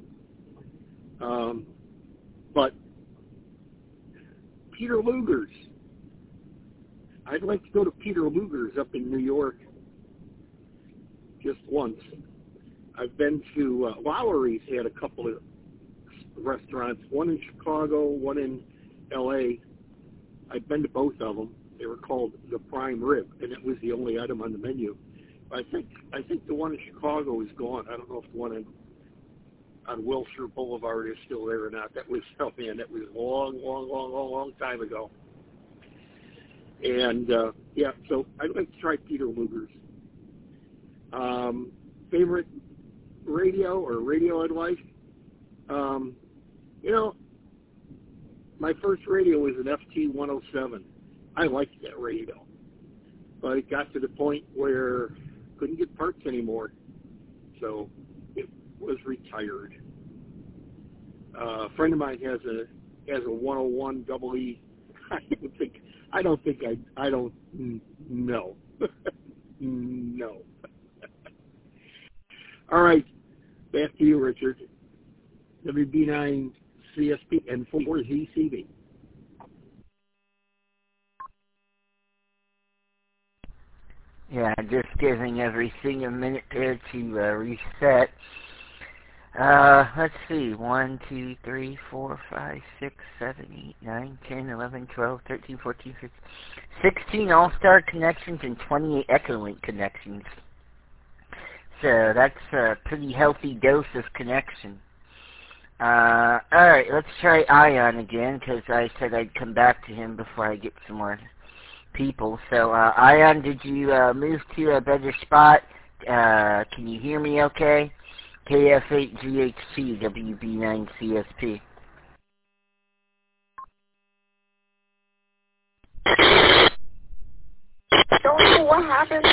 But Peter Luger's. I'd like to go to Peter Luger's up in New York just once. I've been to Lowry's, had a couple of restaurants, one in Chicago, one in L.A. I've been to both of them. They were called the Prime Rib, and it was the only item on the menu. I think the one in Chicago is gone. I don't know if the one on Wilshire Boulevard is still there or not. That was, oh man, that was a long time ago. And, yeah, so I'd like to try Peter Luger's. Favorite radio or radio advice? You know, my first radio was an FT-107. I liked that radio. But it got to the point where I couldn't get parts anymore. So it was retired. A friend of mine has a 101 EE. I don't know. No. All right. Back to you, Richard. WB9 CSP and 4ZCB. Yeah, just giving everything a minute there to reset. Let's see. 1, 2, 3, 4, 5, 6, 7, 8, 9, 10, 11, 12, 13, 14, 15, 16 All-Star connections and 28 Echolink connections. So that's a pretty healthy dose of connection. Alright, let's try Ion again, because I said I'd come back to him before I get some more people. So, Ion, did you move to a better spot? Can you hear me okay? KF8GHT, WB9CSP. I don't know what happened.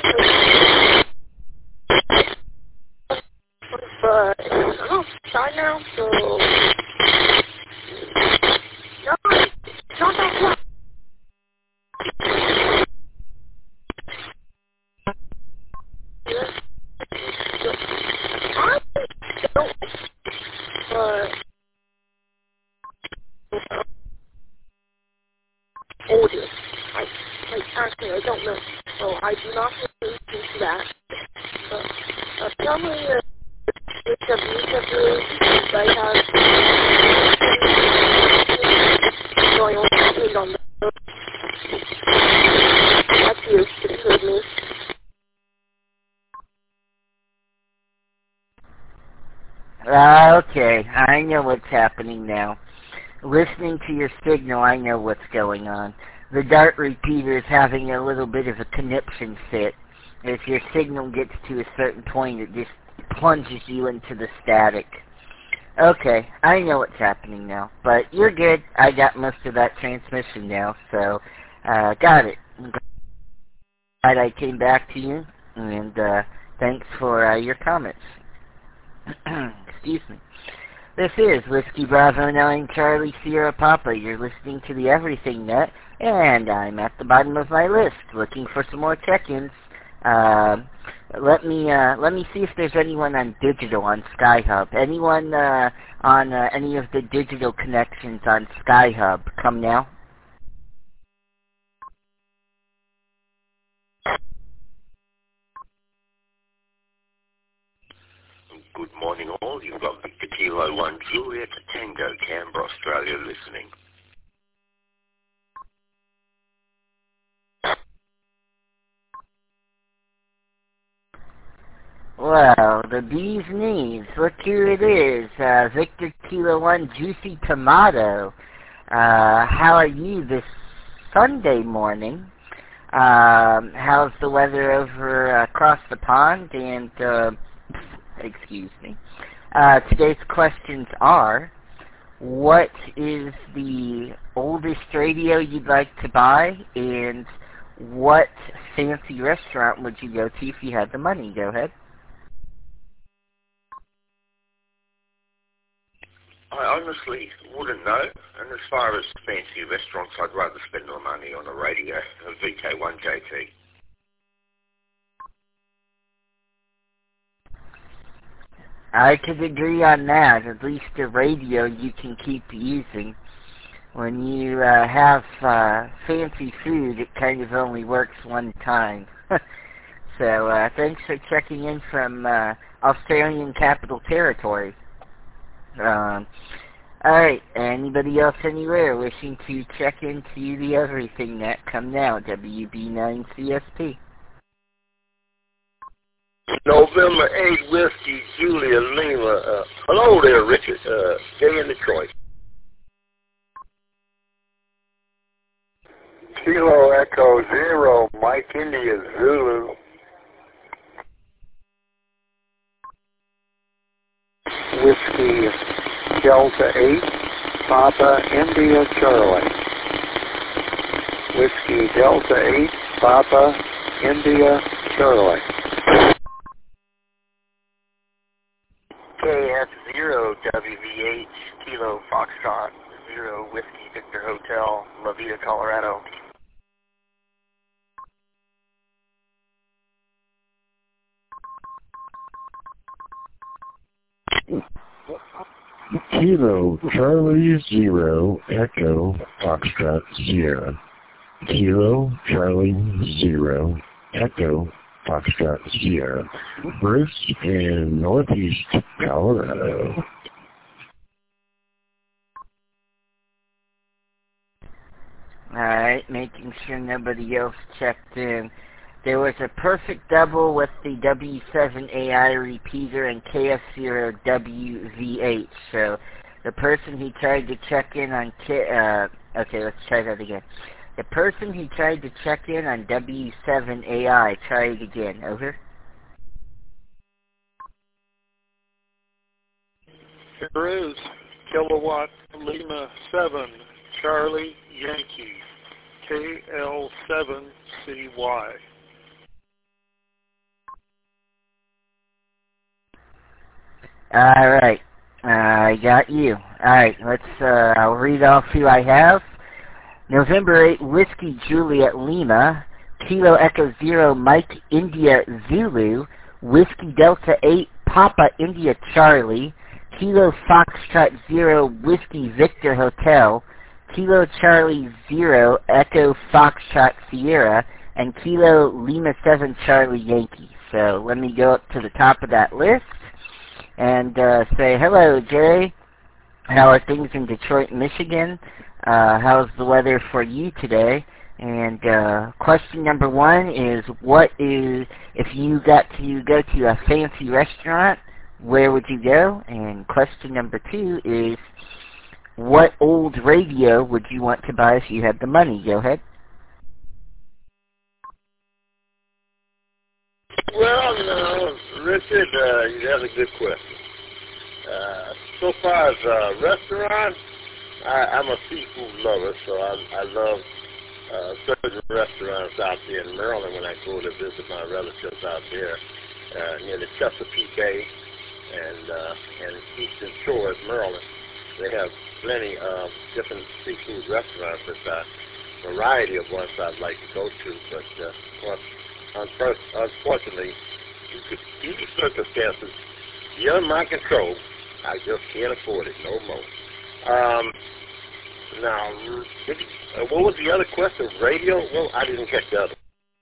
But I'm outside now, so no, it's not that close. Actually, I don't know, so I do not listen to that. Tell me which of I have going on the that's you, it's with me. Okay, I know what's happening now. Listening to your signal, I know what's going on. The DART repeater is having a little bit of a conniption fit. If your signal gets to a certain point, it just plunges you into the static. Okay, I know what's happening now, but you're good. I got most of that transmission now, so got it. Glad I came back to you, and thanks for your comments. Excuse me. This is Whiskey Bravo 9 Charlie Sierra Papa. You're listening to the Everything Net, and I'm at the bottom of my list looking for some more check-ins. Let me see if there's anyone on digital on Skyhub. Anyone on any of the digital connections on Skyhub? Come now. Good morning all. You've got Victor Kilo 1 Juliet Tango, Canberra, Australia listening. Well, the bee's knees. Look who it is. Victor Kilo 1 Juicy Tomato. How are you this Sunday morning? How's the weather over across the pond? And, excuse me. Today's questions are, what is the oldest radio you'd like to buy? And what fancy restaurant would you go to if you had the money? Go ahead. I honestly wouldn't know, and as far as fancy restaurants, I'd rather spend my money on a radio, a VK1JT. I could agree on that. At least a radio you can keep using. When you have fancy food, it kind of only works one time. So thanks for checking in from Australian Capital Territory. Alright, anybody else anywhere wishing to check into the Everything Net, come now, WB9CSP. November 8 Whiskey Julia Lima. Hello there, Richard. Jay in Detroit. Kilo Echo Zero, Mike India Zulu. Whiskey Delta 8, Papa India Charlie. Whiskey Delta 8, Papa India Charlie. KF0 WVH Kilo Foxtrot 0 Whiskey Victor Hotel, La Vita, Colorado. Kilo Charlie 0 Echo Foxtrot Sierra. Kilo Charlie 0 Echo Foxtrot Sierra. Bruce in Northeast Colorado. Alright, making sure nobody else checked in. There was a perfect double with the W7AI repeater and KF0WVH. So the person who tried to check in on okay, let's try that again. The person who tried to check in on W7AI, try it again. Over. Here is Kilowatt Lima 7 Charlie Yankee KL7CY. Alright, I got you. Alright, let's, I'll read off who I have. November 8, Whiskey Juliet Lima, Kilo Echo 0, Mike India Zulu, Whiskey Delta 8, Papa India Charlie, Kilo Foxtrot 0, Whiskey Victor Hotel, Kilo Charlie 0, Echo Foxtrot Sierra, and Kilo Lima 7 Charlie Yankee. So let me go up to the top of that list and say, hello, Jerry. How are things in Detroit, Michigan? How's the weather for you today? And question number 1 is, what is, if you got to go to a fancy restaurant, where would you go? And question number 2 is, what old radio would you want to buy if you had the money? Go ahead. Well, no, Richard, you have a good question. so far as restaurants, I'm a seafood lover, so I love certain restaurants out there in Maryland when I go to visit my relatives out there near the Chesapeake Bay and Eastern Shore of Maryland. They have plenty of different seafood restaurants. There's a variety of ones I'd like to go to, but unfortunately, due to circumstances beyond my control, I just can't afford it no more. Now, what was the other question? Radio? Well, I didn't catch the other.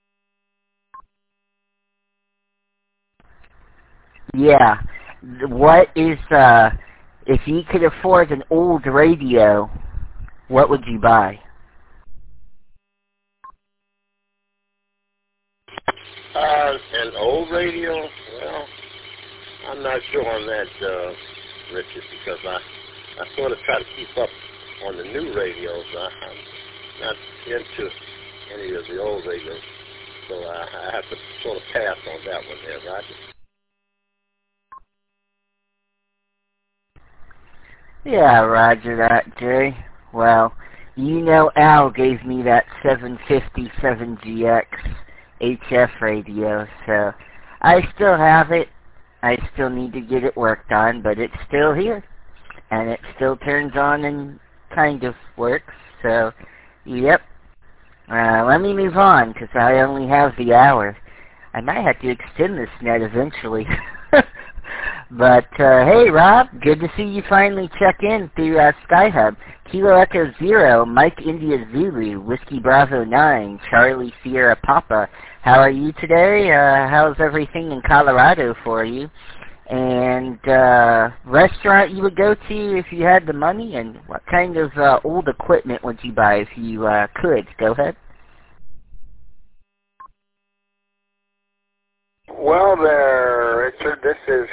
Yeah. What is, if you could afford an old radio, what would you buy? An old radio? Well, I'm not sure on that, Richard, because I sort of try to keep up on the new radios. I'm not into any of the old radios, so I have to sort of pass on that one there, Roger. Yeah, roger that, Jay. Well, you know Al gave me that 757GX HF radio, so I still have it. I still need to get it worked on, but it's still here. And it still turns on and kind of works, so, yep. Let me move on, because I only have the hour. I might have to extend this net eventually. But, hey, Rob, good to see you finally check in through Skyhub. Kilo Echo Zero, Mike India Zulu, Whiskey Bravo 9, Charlie Sierra Papa. How are you today? How's everything in Colorado for you? And restaurant you would go to if you had the money, and what kind of old equipment would you buy if you could? Go ahead. Well there, Richard, this is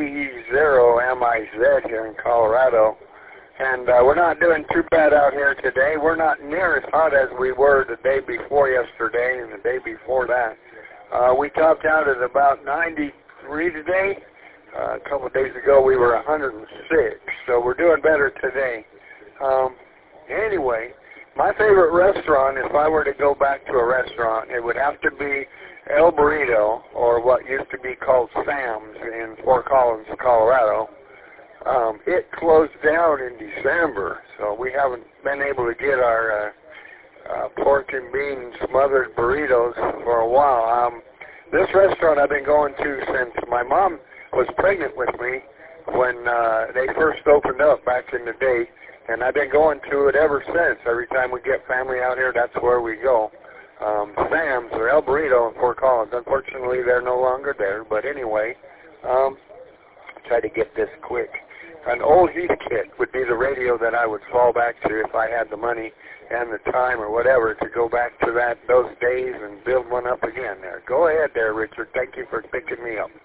KE0MIZ here in Colorado, and we're not doing too bad out here today. We're not near as hot as we were the day before yesterday and the day before that. We topped out at about 93 today. A couple of days ago we were 106, so we're doing better today. Anyway, my favorite restaurant, if I were to go back to a restaurant, it would have to be El Burrito, or what used to be called Sam's in Fort Collins, Colorado. It closed down in December, so we haven't been able to get our pork and bean smothered burritos for a while. This restaurant I've been going to since my mom was pregnant with me when they first opened up back in the day, and I've been going to it ever since. Every time we get family out here, that's where we go. Sam's or El Burrito in Fort Collins. Unfortunately, they're no longer there, but anyway, try to get this quick. An old Heathkit would be the radio that I would fall back to if I had the money and the time or whatever to go back to those days and build one up again there. Go ahead there, Richard. Thank you for picking me up.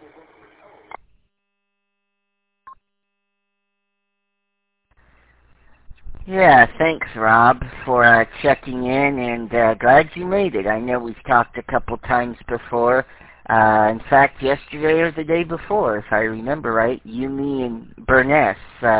Yeah, thanks, Rob, for checking in, and glad you made it. I know we've talked a couple times before. In fact, yesterday or the day before, if I remember right, you, me, and Burness,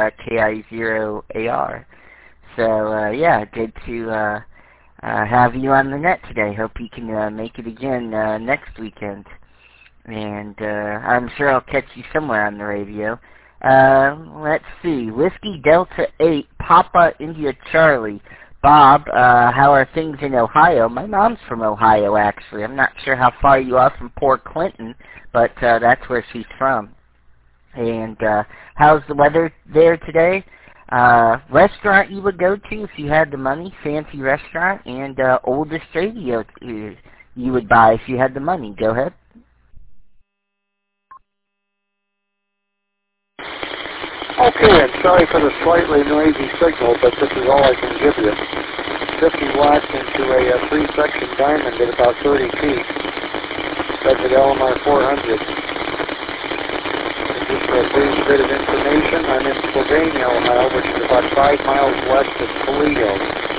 KI0AR. So, yeah, good to have you on the net today. Hope you can make it again next weekend. And I'm sure I'll catch you somewhere on the radio. Let's see. Whiskey Delta 8, Papa India Charlie. Bob, how are things in Ohio? My mom's from Ohio, actually. I'm not sure how far you are from Port Clinton, but that's where she's from. And how's the weather there today? Restaurant you would go to if you had the money, fancy restaurant, and oldest radio you would buy if you had the money. Go ahead. Okay, I'm sorry for the slightly noisy signal, but this is all I can give you. 50 watts into a 3-section diamond at about 30 feet. That's at LMR 400. And just for a brief bit of information, I'm in Sylvania, Ohio, which is about 5 miles west of Toledo.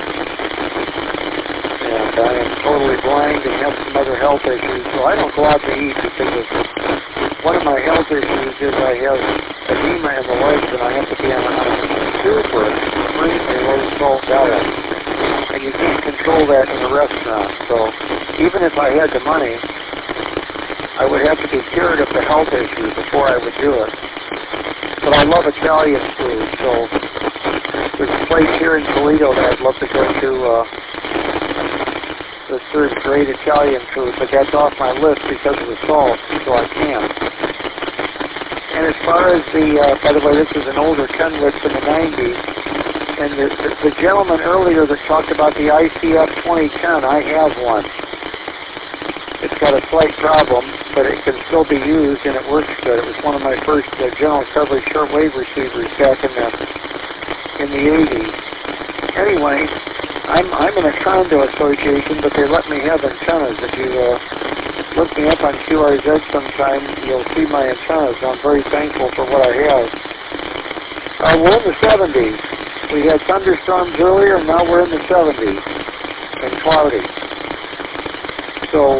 And I am totally blind and have some other health issues, so I don't go out to eat because of one of my health issues is I have edema in the legs, and I have to be on a super extremely low salt diet. And you can't control that in a restaurant. So even if I had the money, I would have to be cured of the health issue before I would do it. But I love Italian food, so there's a place here in Toledo that I'd love to go to that serves great Italian food, but that's off my list because of the salt, so I can't. And as far as by the way, this is an older 10 list in the 90s, and the gentleman earlier that talked about the ICF 2010, I have one. It's got a slight problem, but it can still be used, and it works good. It was one of my first general coverage shortwave receivers back in the 80s. Anyway, I'm in a condo association, but they let me have antennas. If you look me up on QRZ sometime, you'll see my antennas. I'm very thankful for what I have. We're in the 70s. We had thunderstorms earlier, and now we're in the 70s and cloudy. So,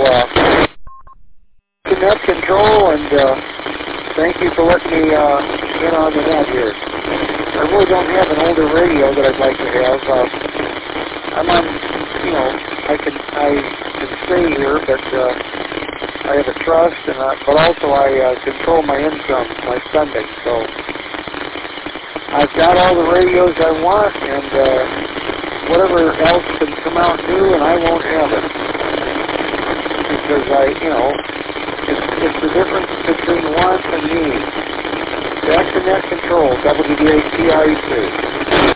net control, and thank you for letting me get on the net here. I really don't have an older radio that I'd like to have. I'm on, I can stay here, but I have a trust, but also I control my income, my spending. So I've got all the radios I want, and whatever else can come out new, and I won't have it. Because it's the difference between want and need. Back to net control, WDATIC.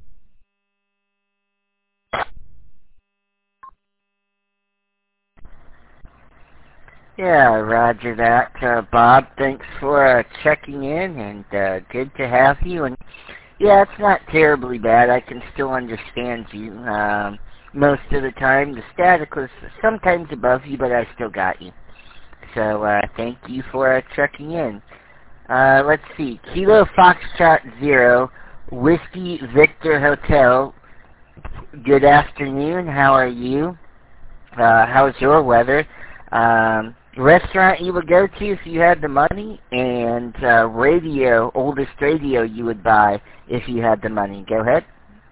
Yeah, roger that. Bob, thanks for checking in, and good to have you. And yeah, it's not terribly bad. I can still understand you. Most of the time, the static was sometimes above you, but I still got you. So thank you for checking in. Let's see. Kilo Foxtrot 0, Whiskey Victor Hotel. Good afternoon. How are you? How's your weather? Restaurant you would go to if you had the money, and radio, oldest radio you would buy if you had the money. Go ahead.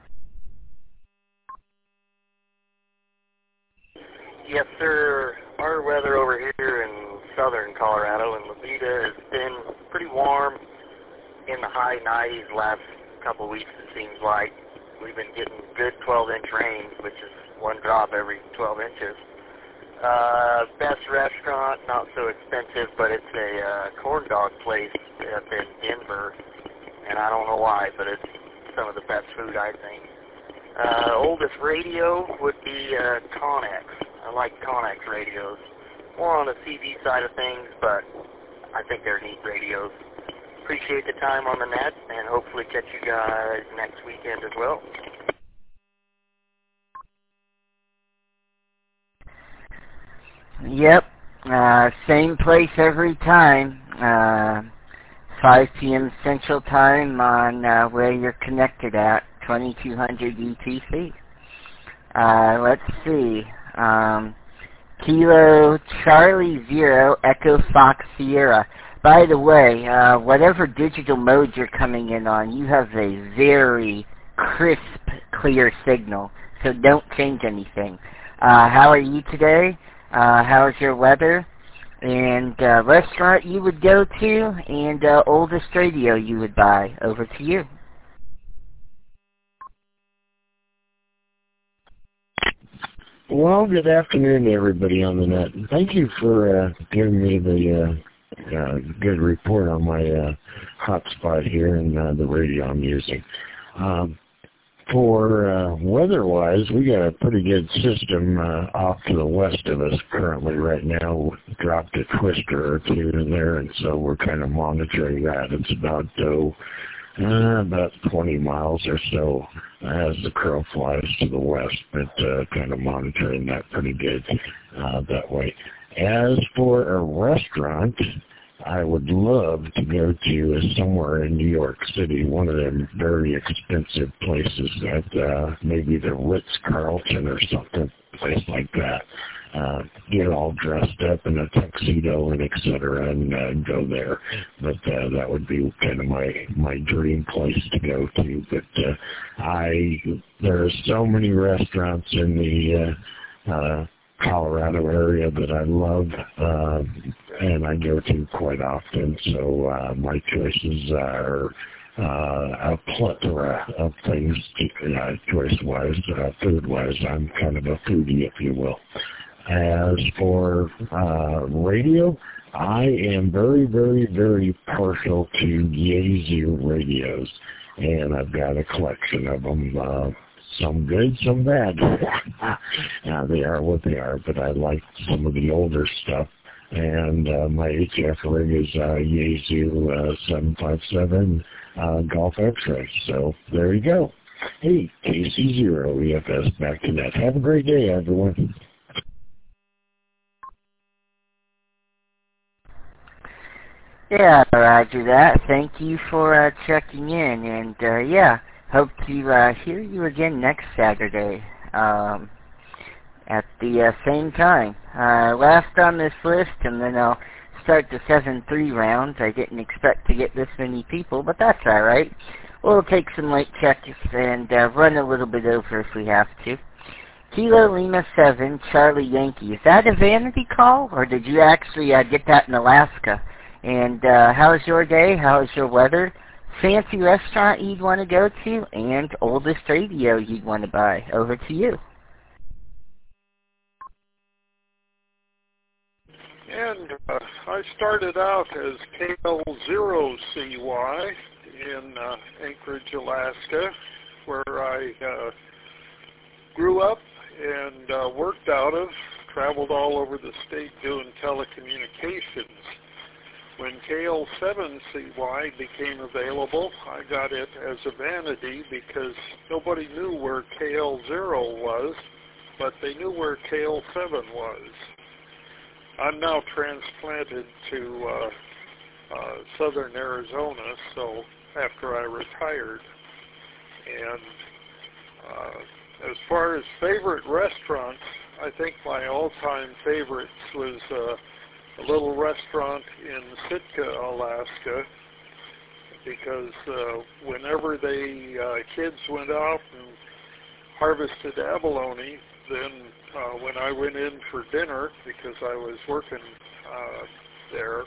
Yes, sir. Our weather over here in southern Colorado and Levita has been pretty warm in the high 90s last couple of weeks, it seems like. We've been getting good 12-inch rain, which is one drop every 12 inches. Best restaurant, not so expensive, but it's a corn dog place up in Denver, and I don't know why, but it's some of the best food, I think. Oldest radio would be Connex. I like Connex radios. More on the CD side of things, but I think they're neat radios. Appreciate the time on the net, and hopefully catch you guys next weekend as well. Yep, same place every time, 5 p.m. Central Time on where you're connected at, 2200 UTC. Let's see, Kilo Charlie 0, Echo Fox Sierra. By the way, whatever digital mode you're coming in on, you have a very crisp, clear signal, so don't change anything. How are you today? How's your weather? And restaurant you would go to, and oldest radio you would buy. Over to you. Well, good afternoon to everybody on the net. Thank you for giving me the good report on my hotspot here and the radio I'm using. For weather-wise, we got a pretty good system off to the west of us currently right now. We dropped a twister or two in there, and so we're kind of monitoring that. It's about 20 miles or so as the crow flies to the west, but kind of monitoring that pretty good that way. As for a restaurant, I would love to go to somewhere in New York City, one of them very expensive places that maybe the Ritz-Carlton or something, place like that. get all dressed up in a tuxedo and etc. and go there. But that would be kind of my dream place to go to. But there are so many restaurants in the Colorado area that I love, and I go to quite often. So my choices are a plethora of things, choice-wise, food-wise. I'm kind of a foodie, if you will. As for radio, I am very, very, very partial to Yaesu radios, and I've got a collection of them. Some good, some bad. They are what they are, but I like some of the older stuff. And my HF rig is Yaesu 757 Golf X-Ray. So there you go. Hey, KC0 EFS back to net. Have a great day, everyone. Yeah, roger that. Thank you for checking in, and yeah, hope to hear you again next Saturday at the same time. Last on this list, and then I'll start the 7-3 round. I didn't expect to get this many people, but that's all right. We'll take some late checks and run a little bit over if we have to. Kilo Lima 7, Charlie Yankee. Is that a vanity call, or did you actually get that in Alaska? And how's your day? How's your weather? Fancy restaurant you'd want to go to? And oldest radio you'd want to buy? Over to you. And I started out as KL0CY in Anchorage, Alaska, where I grew up and worked out of, traveled all over the state doing telecommunications. When KL7CY became available, I got it as a vanity because nobody knew where KL0 was, but they knew where KL7 was. I'm now transplanted to southern Arizona, so after I retired. And as far as favorite restaurants, I think my all-time favorites was a little restaurant in Sitka, Alaska, because whenever kids went out and harvested abalone, then when I went in for dinner, because I was working there,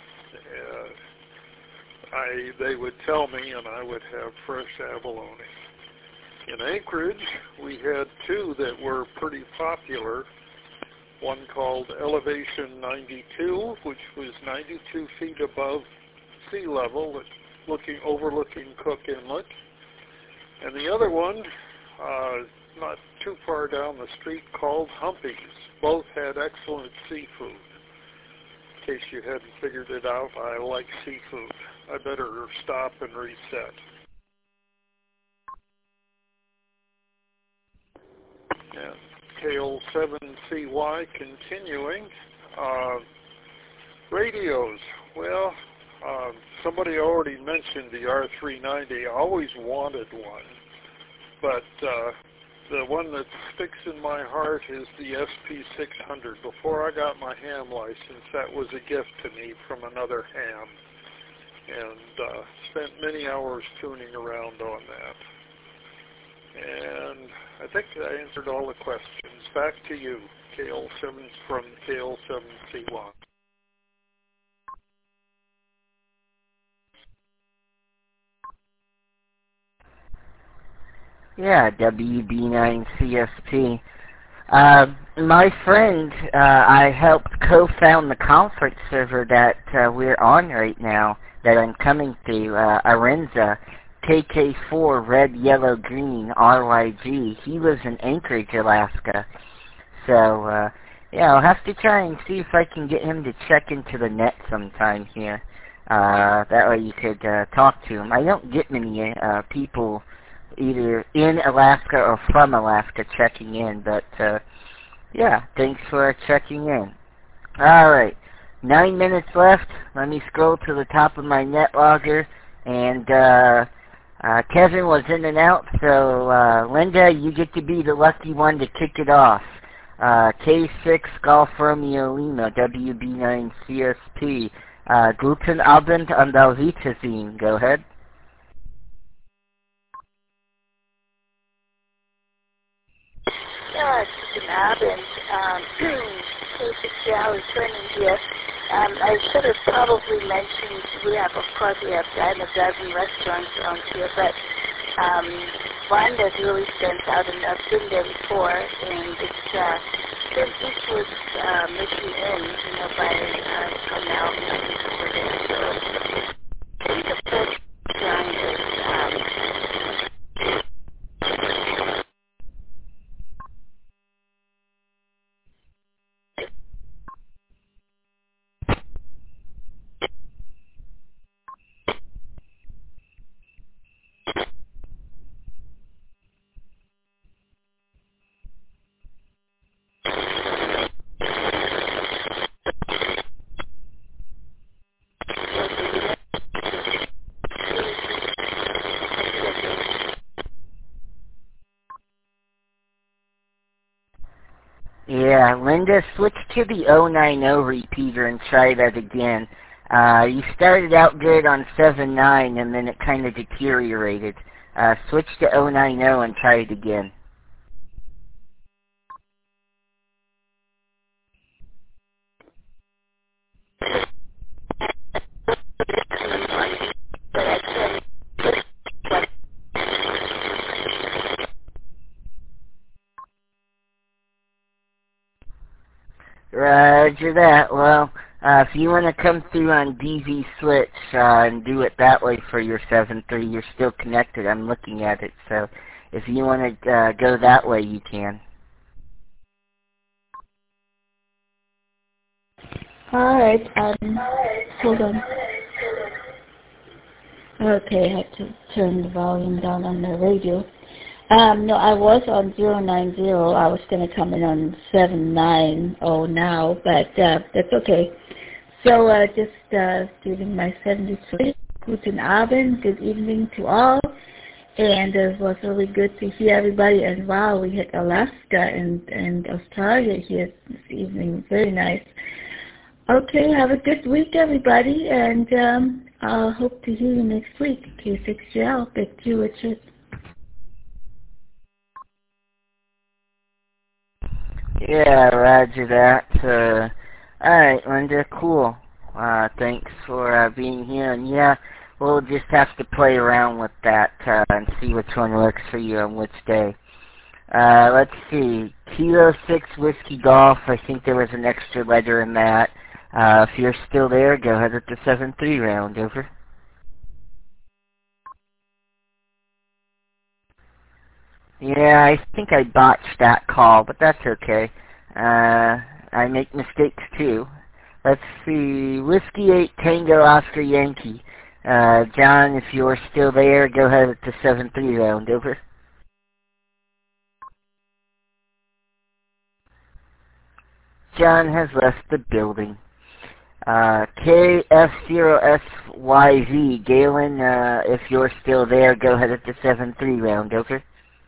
they would tell me and I would have fresh abalone. In Anchorage, we had two that were pretty popular. One called Elevation 92, which was 92 feet above sea level, overlooking Cook Inlet. And the other one, not too far down the street, called Humpy's. Both had excellent seafood. In case you hadn't figured it out, I like seafood. I better stop and reset. Yeah. KL7CY continuing. Radios. Well, somebody already mentioned the R390. I always wanted one, but the one that sticks in my heart is the SP600. Before I got my ham license, that was a gift to me from another ham, and spent many hours tuning around on that. And I think I answered all the questions. Back to you, KL7 from KL7C1. Yeah, WB9CSP. My friend, I helped co-found the conference server that we're on right now, that I'm coming to, Arenza. KK4 Red Yellow Green RYG. He lives in Anchorage, Alaska. So yeah, I'll have to try and see if I can get him to check into the net sometime here. That way you could talk to him. I don't get many people either in Alaska or from Alaska checking in, but yeah, thanks for checking in. Alright, 9 minutes left. Let me scroll to the top of my net logger, and Kevin was in and out, so Linda, you get to be the lucky one to kick it off. K6 Golf Romeo Lima, WB9 CSP. Guten Abend und auf Wiedersehen. Go ahead. Ja, guten Abend. K6 returning here. I should have probably mentioned we have dime a dozen restaurants around here, but one that really stands out, and I've been there before, and it's been equals mission in, by Cornell over there. So I think the first restaurant is Yeah, Linda, switch to the 090 repeater and try that again. You started out good on 79 and then it kind of deteriorated. Switch to 090 and try it again. Roger that. Well, if you want to come through on DV Switch and do it that way for your 7.3, you're still connected. I'm looking at it. So if you want to go that way, you can. All right. Hold on. Okay, I have to turn the volume down on the radio. No, I was on 090. I was going to come in on 790 now, but that's okay. So just giving my 73. Guten Abend, good evening to all. And it was really good to hear everybody. And wow, we had Alaska and Australia here this evening. Very nice. Okay, have a good week, everybody. And I hope to hear you next week. K6GL, back to you, Richard. Yeah, roger that. Alright, Linda, cool. Thanks for being here. And yeah, we'll just have to play around with that and see which one works for you on which day. Let's see. Kilo 6 Whiskey Golf, I think there was an extra letter in that. If you're still there, go ahead at the 7-3 round. Over. Yeah, I think I botched that call, but that's okay. I make mistakes too. Let's see. Whiskey 8 Tango Oscar Yankee. John, if you're still there, go ahead at the 7-3 round. Over. John has left the building. KF0SYV. Galen, if you're still there, go ahead at the 7-3 round. Over.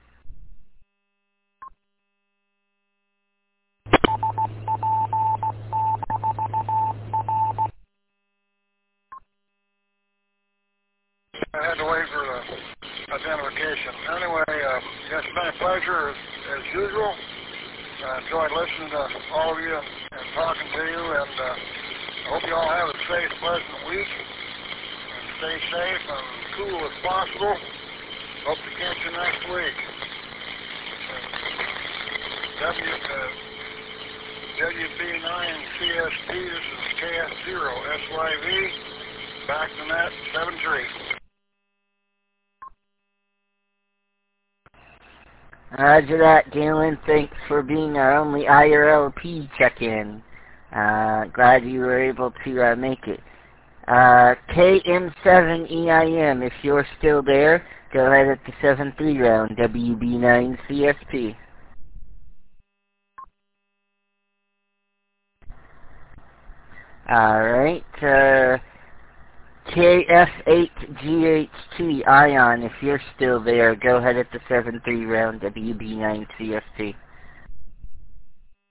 I had to wait for the identification. Anyway, it's been a pleasure as usual. I enjoyed listening to all of you and talking to you, and I hope you all have a safe, pleasant week. And stay safe and cool as possible. Hope to catch you next week. WB9CSP, this is KF0SYV, back to net 7-3. Roger that, Galen. Thanks for being our only IRLP check-in. Glad you were able to make it. KM7EIM, if you're still there, go ahead at the 7-3 round. WB9CSP. Alright, KF8GHT Ion, if you're still there, go ahead at the 7-3 round, WB9CSP.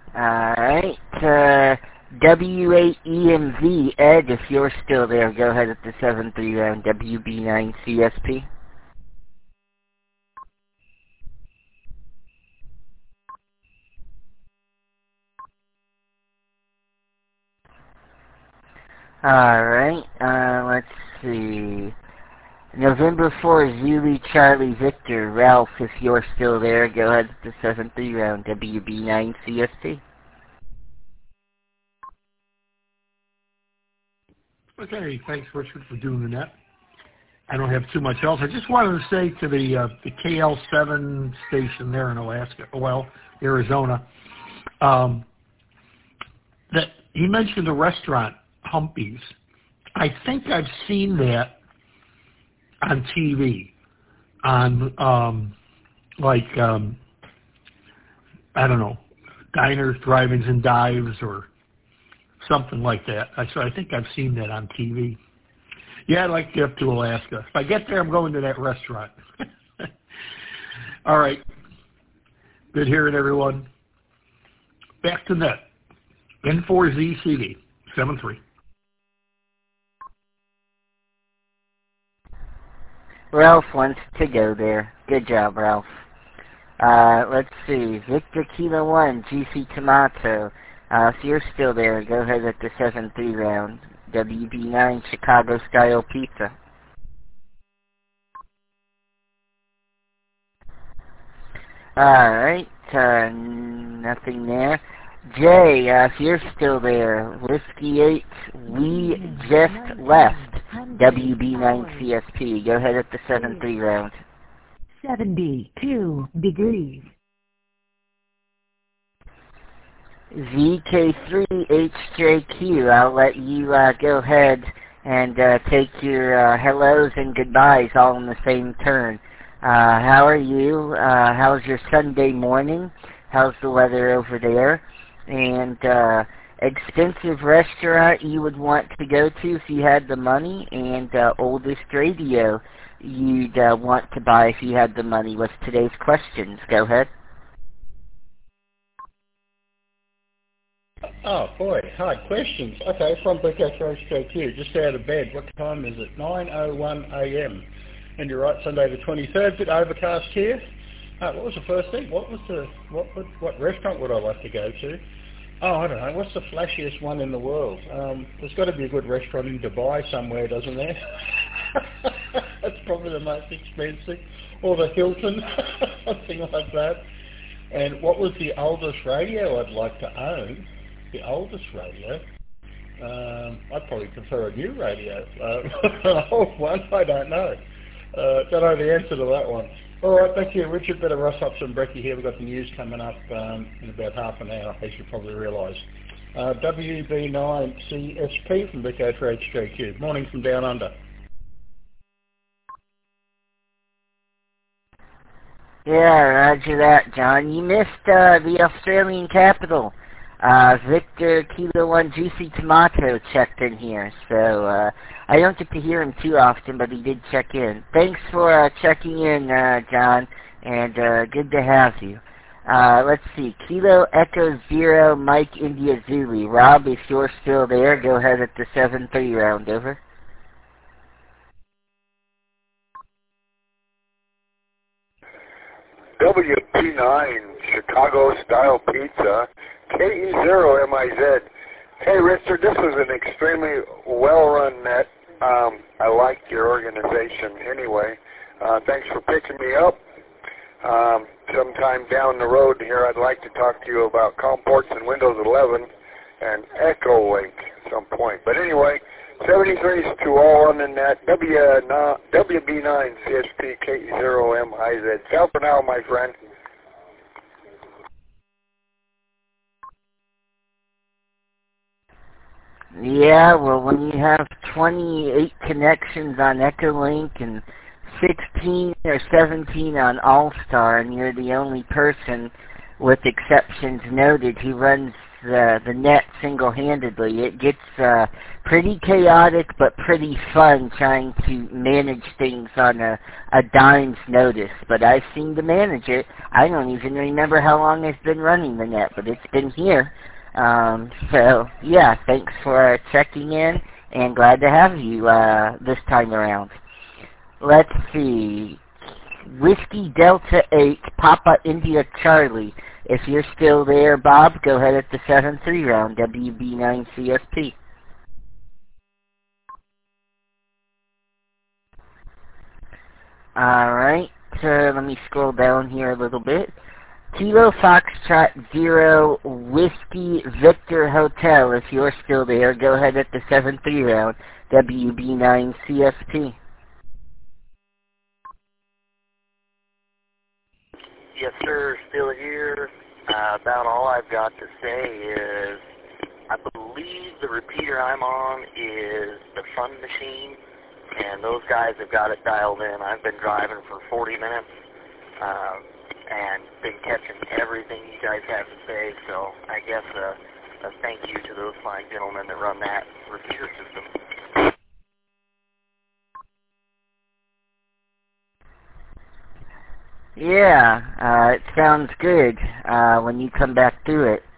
Alright, W8EMV, Ed, if you're still there, go ahead at the 7-3 round, WB9 CSP. Alright, let's see. November 4, Zulu Charlie Victor, Ralph, if you're still there, go ahead at the 7-3 round, WB9 CSP. Okay, thanks, Richard, for doing that. I don't have too much else. I just wanted to say to the KL7 station there in Arizona, that he mentioned the restaurant, Humpy's. I think I've seen that on TV, on, I don't know, diners, drive-ins and dives, or something like that. So I think I've seen that on TV. Yeah, I'd like to get up to Alaska. If I get there, I'm going to that restaurant. All right. Good hearing, everyone. Back to net. N4ZCD, 7-3. Ralph wants to go there. Good job, Ralph. Let's see. Victor Kilo 1, GC Tomato. If you're still there, go ahead at the 7-3 round. WB9 Chicago Style Pizza. Alright, nothing there. Jay, if you're still there, Whiskey 8, we just left. WB9 CSP, go ahead at the 7-3 round. 72 degrees. VK3HJQ, I'll let you go ahead and take your hellos and goodbyes all in the same turn. How are you? How's your Sunday morning? How's the weather over there? And expensive restaurant you would want to go to if you had the money, and oldest radio you'd want to buy if you had the money was today's questions. Go ahead. Oh, boy. Hard questions. Okay, from BKHJQ, just out of bed. What time is it? 9:01 a.m. And you're right, Sunday the 23rd. Bit overcast here. What was the first thing? What restaurant would I like to go to? Oh, I don't know. What's the flashiest one in the world? There's got to be a good restaurant in Dubai somewhere, doesn't there? That's probably the most expensive. Or the Hilton, something like that. And what was the oldest radio I'd like to own? The oldest radio? I'd probably prefer a new radio. An old one? I don't know. Don't know the answer to that one. All right, thank you, Richard. Better rush up some brekkie here. We've got the news coming up in about half an hour, as you probably realise. WB9CSP from BKHJQ. Morning from down under. Yeah, roger that, John. You missed the Australian capital. Victor Kilo 1 Juicy Tomato checked in here, so I don't get to hear him too often, but he did check in. Thanks for checking in, John, and good to have you. Let's see, Kilo Echo 0 Mike India Zulu. Rob, if you're still there, go ahead at the 7-3 round, over. WP9 Chicago Style Pizza, KE0MIZ. Hey, Richard, this was an extremely well-run net. I like your organization anyway. Thanks for picking me up. Sometime down the road here, I'd like to talk to you about COMports and Windows 11 and EchoLink at some point. But anyway, 73s to all on the net. WB9 CSP KE0MIZ. Ciao for now, my friend. Yeah, well, when you have 28 connections on EchoLink and 16 or 17 on All-Star, and you're the only person, with exceptions noted, who runs the net single-handedly. It gets pretty chaotic but pretty fun trying to manage things on a dime's notice. But I seem to manage it. I don't even remember how long I've been running the net, but it's been here. So, yeah, thanks for checking in, and glad to have you this time around. Let's see. Whiskey Delta 8, Papa India Charlie. If you're still there, Bob, go ahead at the 7-3 round, WB9 CSP. Alright, let me scroll down here a little bit. Kilo Foxtrot 0, Whiskey Victor Hotel. If you're still there, go ahead at the 7-3 round, WB9 CSP. Yes, sir, still here. About all I've got to say is I believe the repeater I'm on is the Fun Machine, and those guys have got it dialed in. I've been driving for 40 minutes and been catching everything you guys have to say, so I guess a thank you to those fine gentlemen that run that repeater system. Yeah, it sounds good when you come back through it.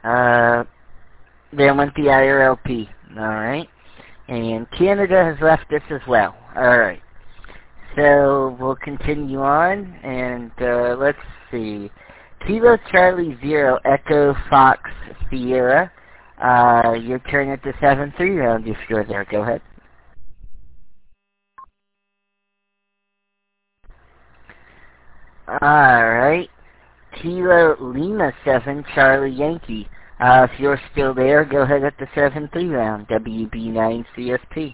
Then went the IRLP, alright? And Canada has left us as well. Alright. So we'll continue on, and let's see. Kilo Charlie 0, Echo Fox Sierra. Your turn at the 7-3 round if you're there. Go ahead. Alright. Kilo Lima 7, Charlie Yankee. If you're still there, go ahead at the 7-3 round, WB9 CSP.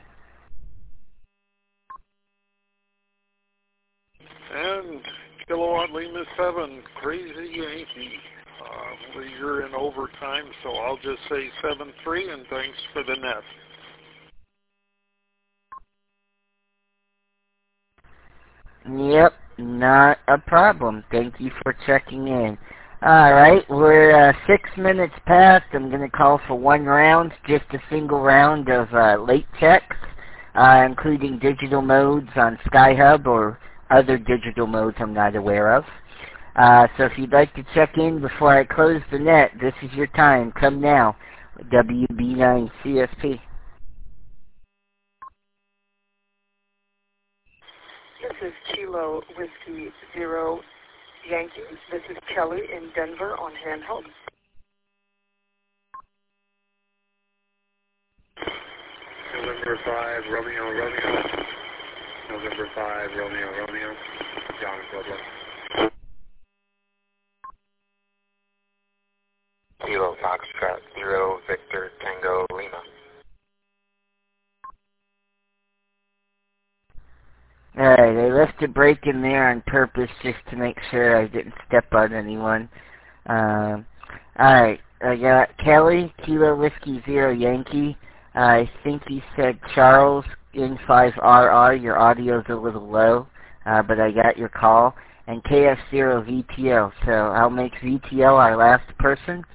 And Kilowatt Lima 7, Crazy Yankee. You're in overtime, so I'll just say 7-3, and thanks for the net. Yep, not a problem. Thank you for checking in. Alright, we're 6 minutes past. I'm going to call for one round, just a single round of late checks, including digital modes on Skyhub or other digital modes I'm not aware of. So if you'd like to check in before I close the net, this is your time. Come now. WB9 CSP. This is Kilo Whiskey 0 Yankee. This is Kelly in Denver on handheld. November 5, Romeo, Romeo. November 5, Romeo, Romeo. John in Pueblo. Kilo Foxtrot 0, Victor Tango Lima. Alright, I left a break in there on purpose just to make sure I didn't step on anyone. Alright, I got Kelly, Kilo Whiskey 0 Yankee. I think you said Charles in 5RR. Your audio's a little low, but I got your call. And KF0 VTO. So I'll make VTO our last person.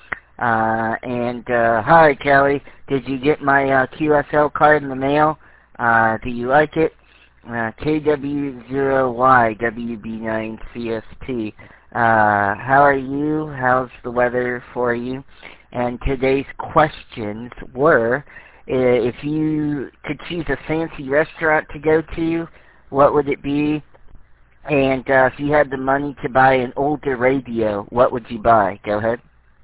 Hi Kelly, did you get my QSL card in the mail? Do you like it? KW0Y WB9 CSP. How are you? How's the weather for you? And today's questions were, if you could choose a fancy restaurant to go to, what would it be? And if you had the money to buy an older radio, what would you buy? Go ahead.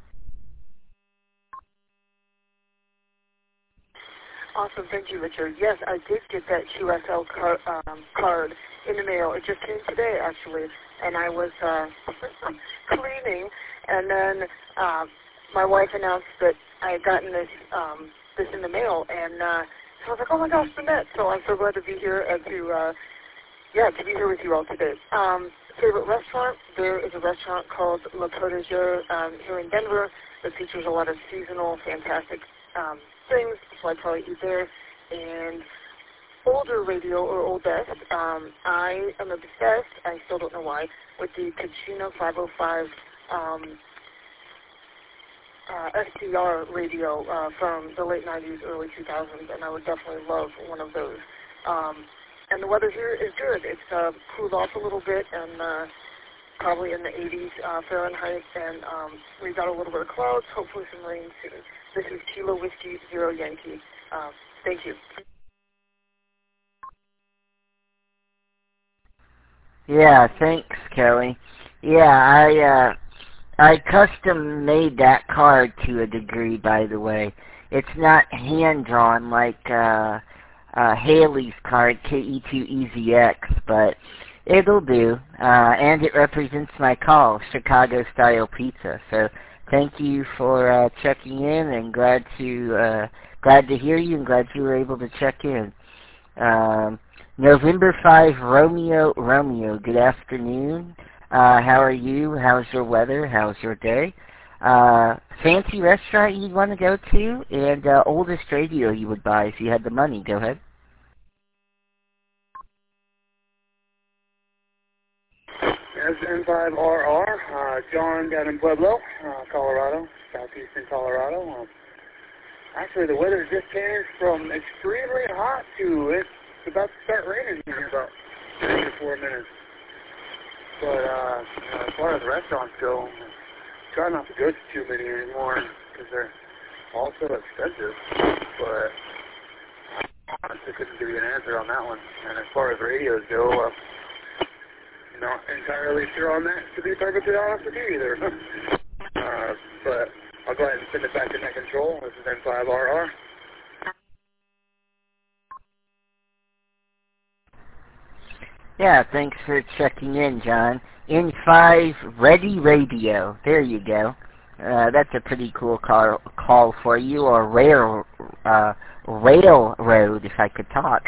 Awesome, thank you, Richard. Yes, I did get that QSL card in the mail. It just came today, actually, and I was cleaning, and then my wife announced that I had gotten this in the mail, and so I was like, oh my gosh, the net! So I'm so glad to be here and to be here with you all today. Favorite restaurant? There is a restaurant called Le Protégé here in Denver that features a lot of seasonal, fantastic things, so I'd probably eat there. And older radio or oldest, I am obsessed, I still don't know why, with the Ticino 505 SDR radio from the late 90s, early 2000s, and I would definitely love one of those. And the weather here is good. It's cooled off a little bit, and probably in the 80s Fahrenheit, and we've got a little bit of clouds, hopefully some rain soon. This is Kilo Whiskey Zero Yankee. Thank you. Yeah, thanks, Kelly. Yeah, I custom made that card to a degree, by the way. It's not hand drawn like Haley's card, KE2EZX, but it'll do. And it represents my call, Chicago style pizza. So thank you for checking in, and glad to hear you, and glad you were able to check in. November 5, Romeo, good afternoon. How are you? How's your weather? How's your day? Fancy restaurant you'd want to go to, and oldest radio you would buy if you had the money. Go ahead. SN5RR, John down in Pueblo, Colorado, southeastern Colorado. Actually, the weather just changed from extremely hot to it's about to start raining here in about 3 to 4 minutes. But as far as restaurants go, try not to go to too many anymore because they're all so expensive. But I honestly couldn't give you an answer on that one. And as far as radios go, not entirely sure on that, to be perfectly honest with you either. But I'll go ahead and send it back to Net Control. This is N5RR. Yeah, thanks for checking in, John. N5 Ready Radio. There you go. That's a pretty cool call for you, or railroad, if I could talk.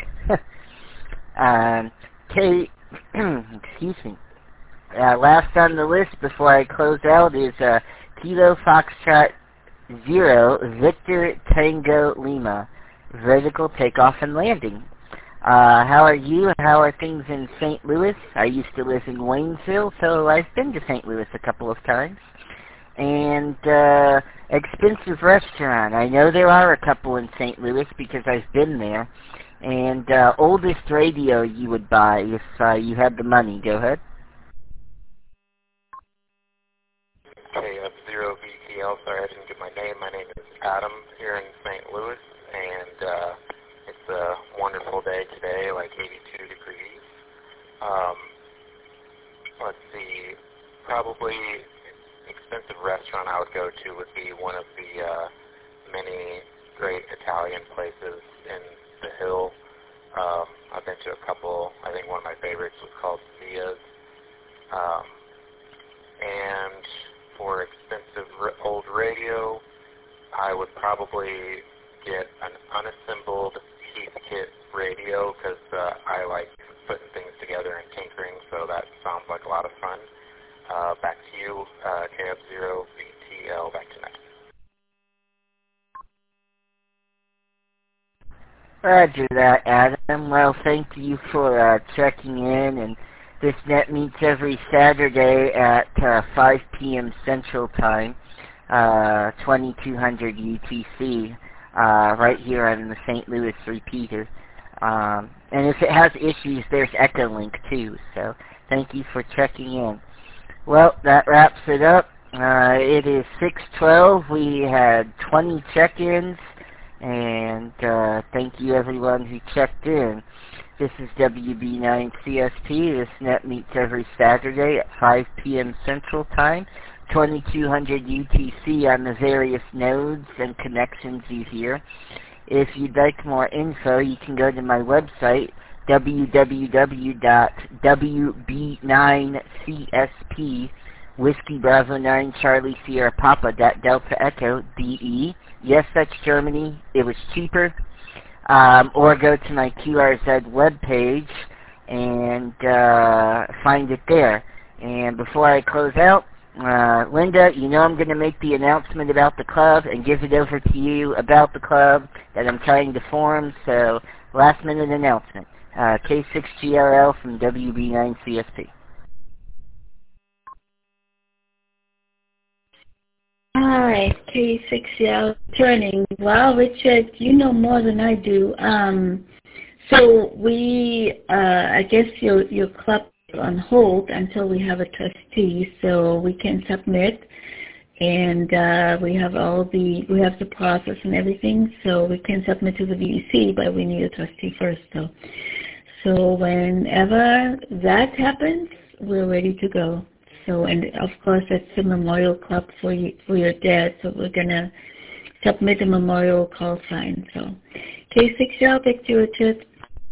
Excuse me. Last on the list before I close out is Kilo Foxtrot 0, Victor Tango Lima, vertical takeoff and landing. How are you? How are things in St. Louis? I used to live in Waynesville, so I've been to St. Louis a couple of times. And expensive restaurant. I know there are a couple in St. Louis because I've been there. And oldest radio you would buy if you had the money. Go ahead. KF0 VTL. Sorry, I didn't get my name. My name is Adam here in St. Louis, and it's a wonderful day today, like 82 degrees. Let's see, probably expensive restaurant I would go to would be one of the many great Italian places in the Hill. I've been to a couple. I think one of my favorites was called Zia's. And for expensive old radio, I would probably get an unassembled Heathkit radio because I like putting things together and tinkering, so that sounds like a lot of fun. Back to you, KF0 VTL, back to net. Roger that, Adam. Well, thank you for checking in, and this net meets every Saturday at 5 p.m. Central Time, 2200 UTC, right here on the St. Louis repeater. And if it has issues, there's Echolink too, so thank you for checking in. Well, that wraps it up. It is 6:12. We had 20 check-ins, and thank you everyone who checked in. This is WB9CSP. This net meets every Saturday at 5 p.m. Central Time, 2200 UTC on the various nodes and connections you hear. If you'd like more info, you can go to my website, www.wb9csp Whiskey Bravo 9 Charlie Sierra Papa Delta Echo DE. Yes, that's Germany. It was cheaper. Or go to my QRZ webpage and find it there. And before I close out, Linda, you know I'm going to make the announcement about the club and give it over to you about the club that I'm trying to form. So, last minute announcement. K6GRL from WB9CSP. Hi, K6L turning. Well, Richard, you know more than I do. So we, I guess your club is on hold until we have a trustee, so we can submit, and we have the process and everything, so we can submit to the VEC, but we need a trustee first, though. So whenever that happens, we're ready to go. So, and of course, that's the memorial club for your dad. So we're gonna submit a memorial call sign. So, K6L, back to you, Richard.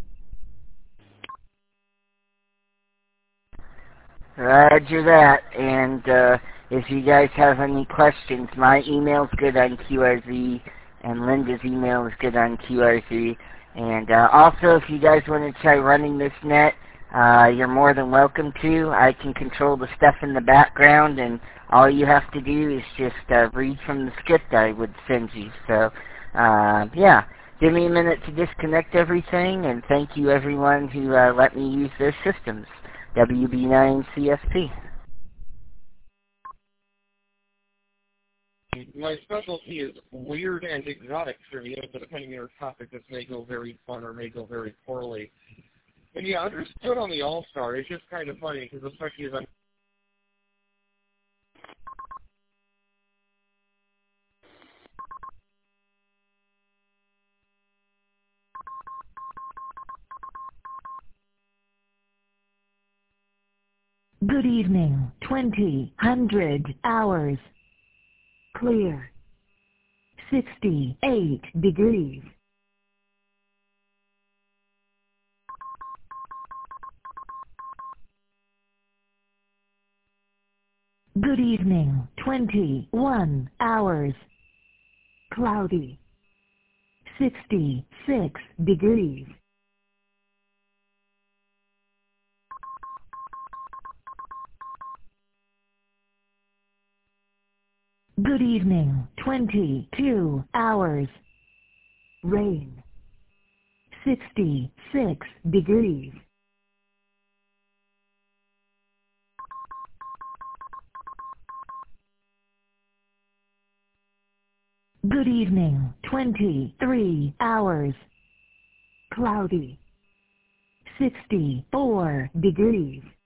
Roger that. And if you guys have any questions, my email's good on QRZ, and Linda's email is good on QRZ. And also, if you guys want to try running this net, you're more than welcome to. I can control the stuff in the background, and all you have to do is just read from the script I would send you. So, yeah, give me a minute to disconnect everything, and thank you everyone who let me use their systems. WB9CSP. My specialty is weird and exotic trivia, but depending on your topic, this may go very fun or may go very poorly. And yeah, understood on the All-Star. It's just kind of funny because especially as I'm Good evening, 2000 hours. Clear. 68 degrees. Good evening, 21 hours. Cloudy. 66 degrees. Good evening, 22 hours. Rain. 66 degrees. Good evening, 23 hours. Cloudy. 64 degrees.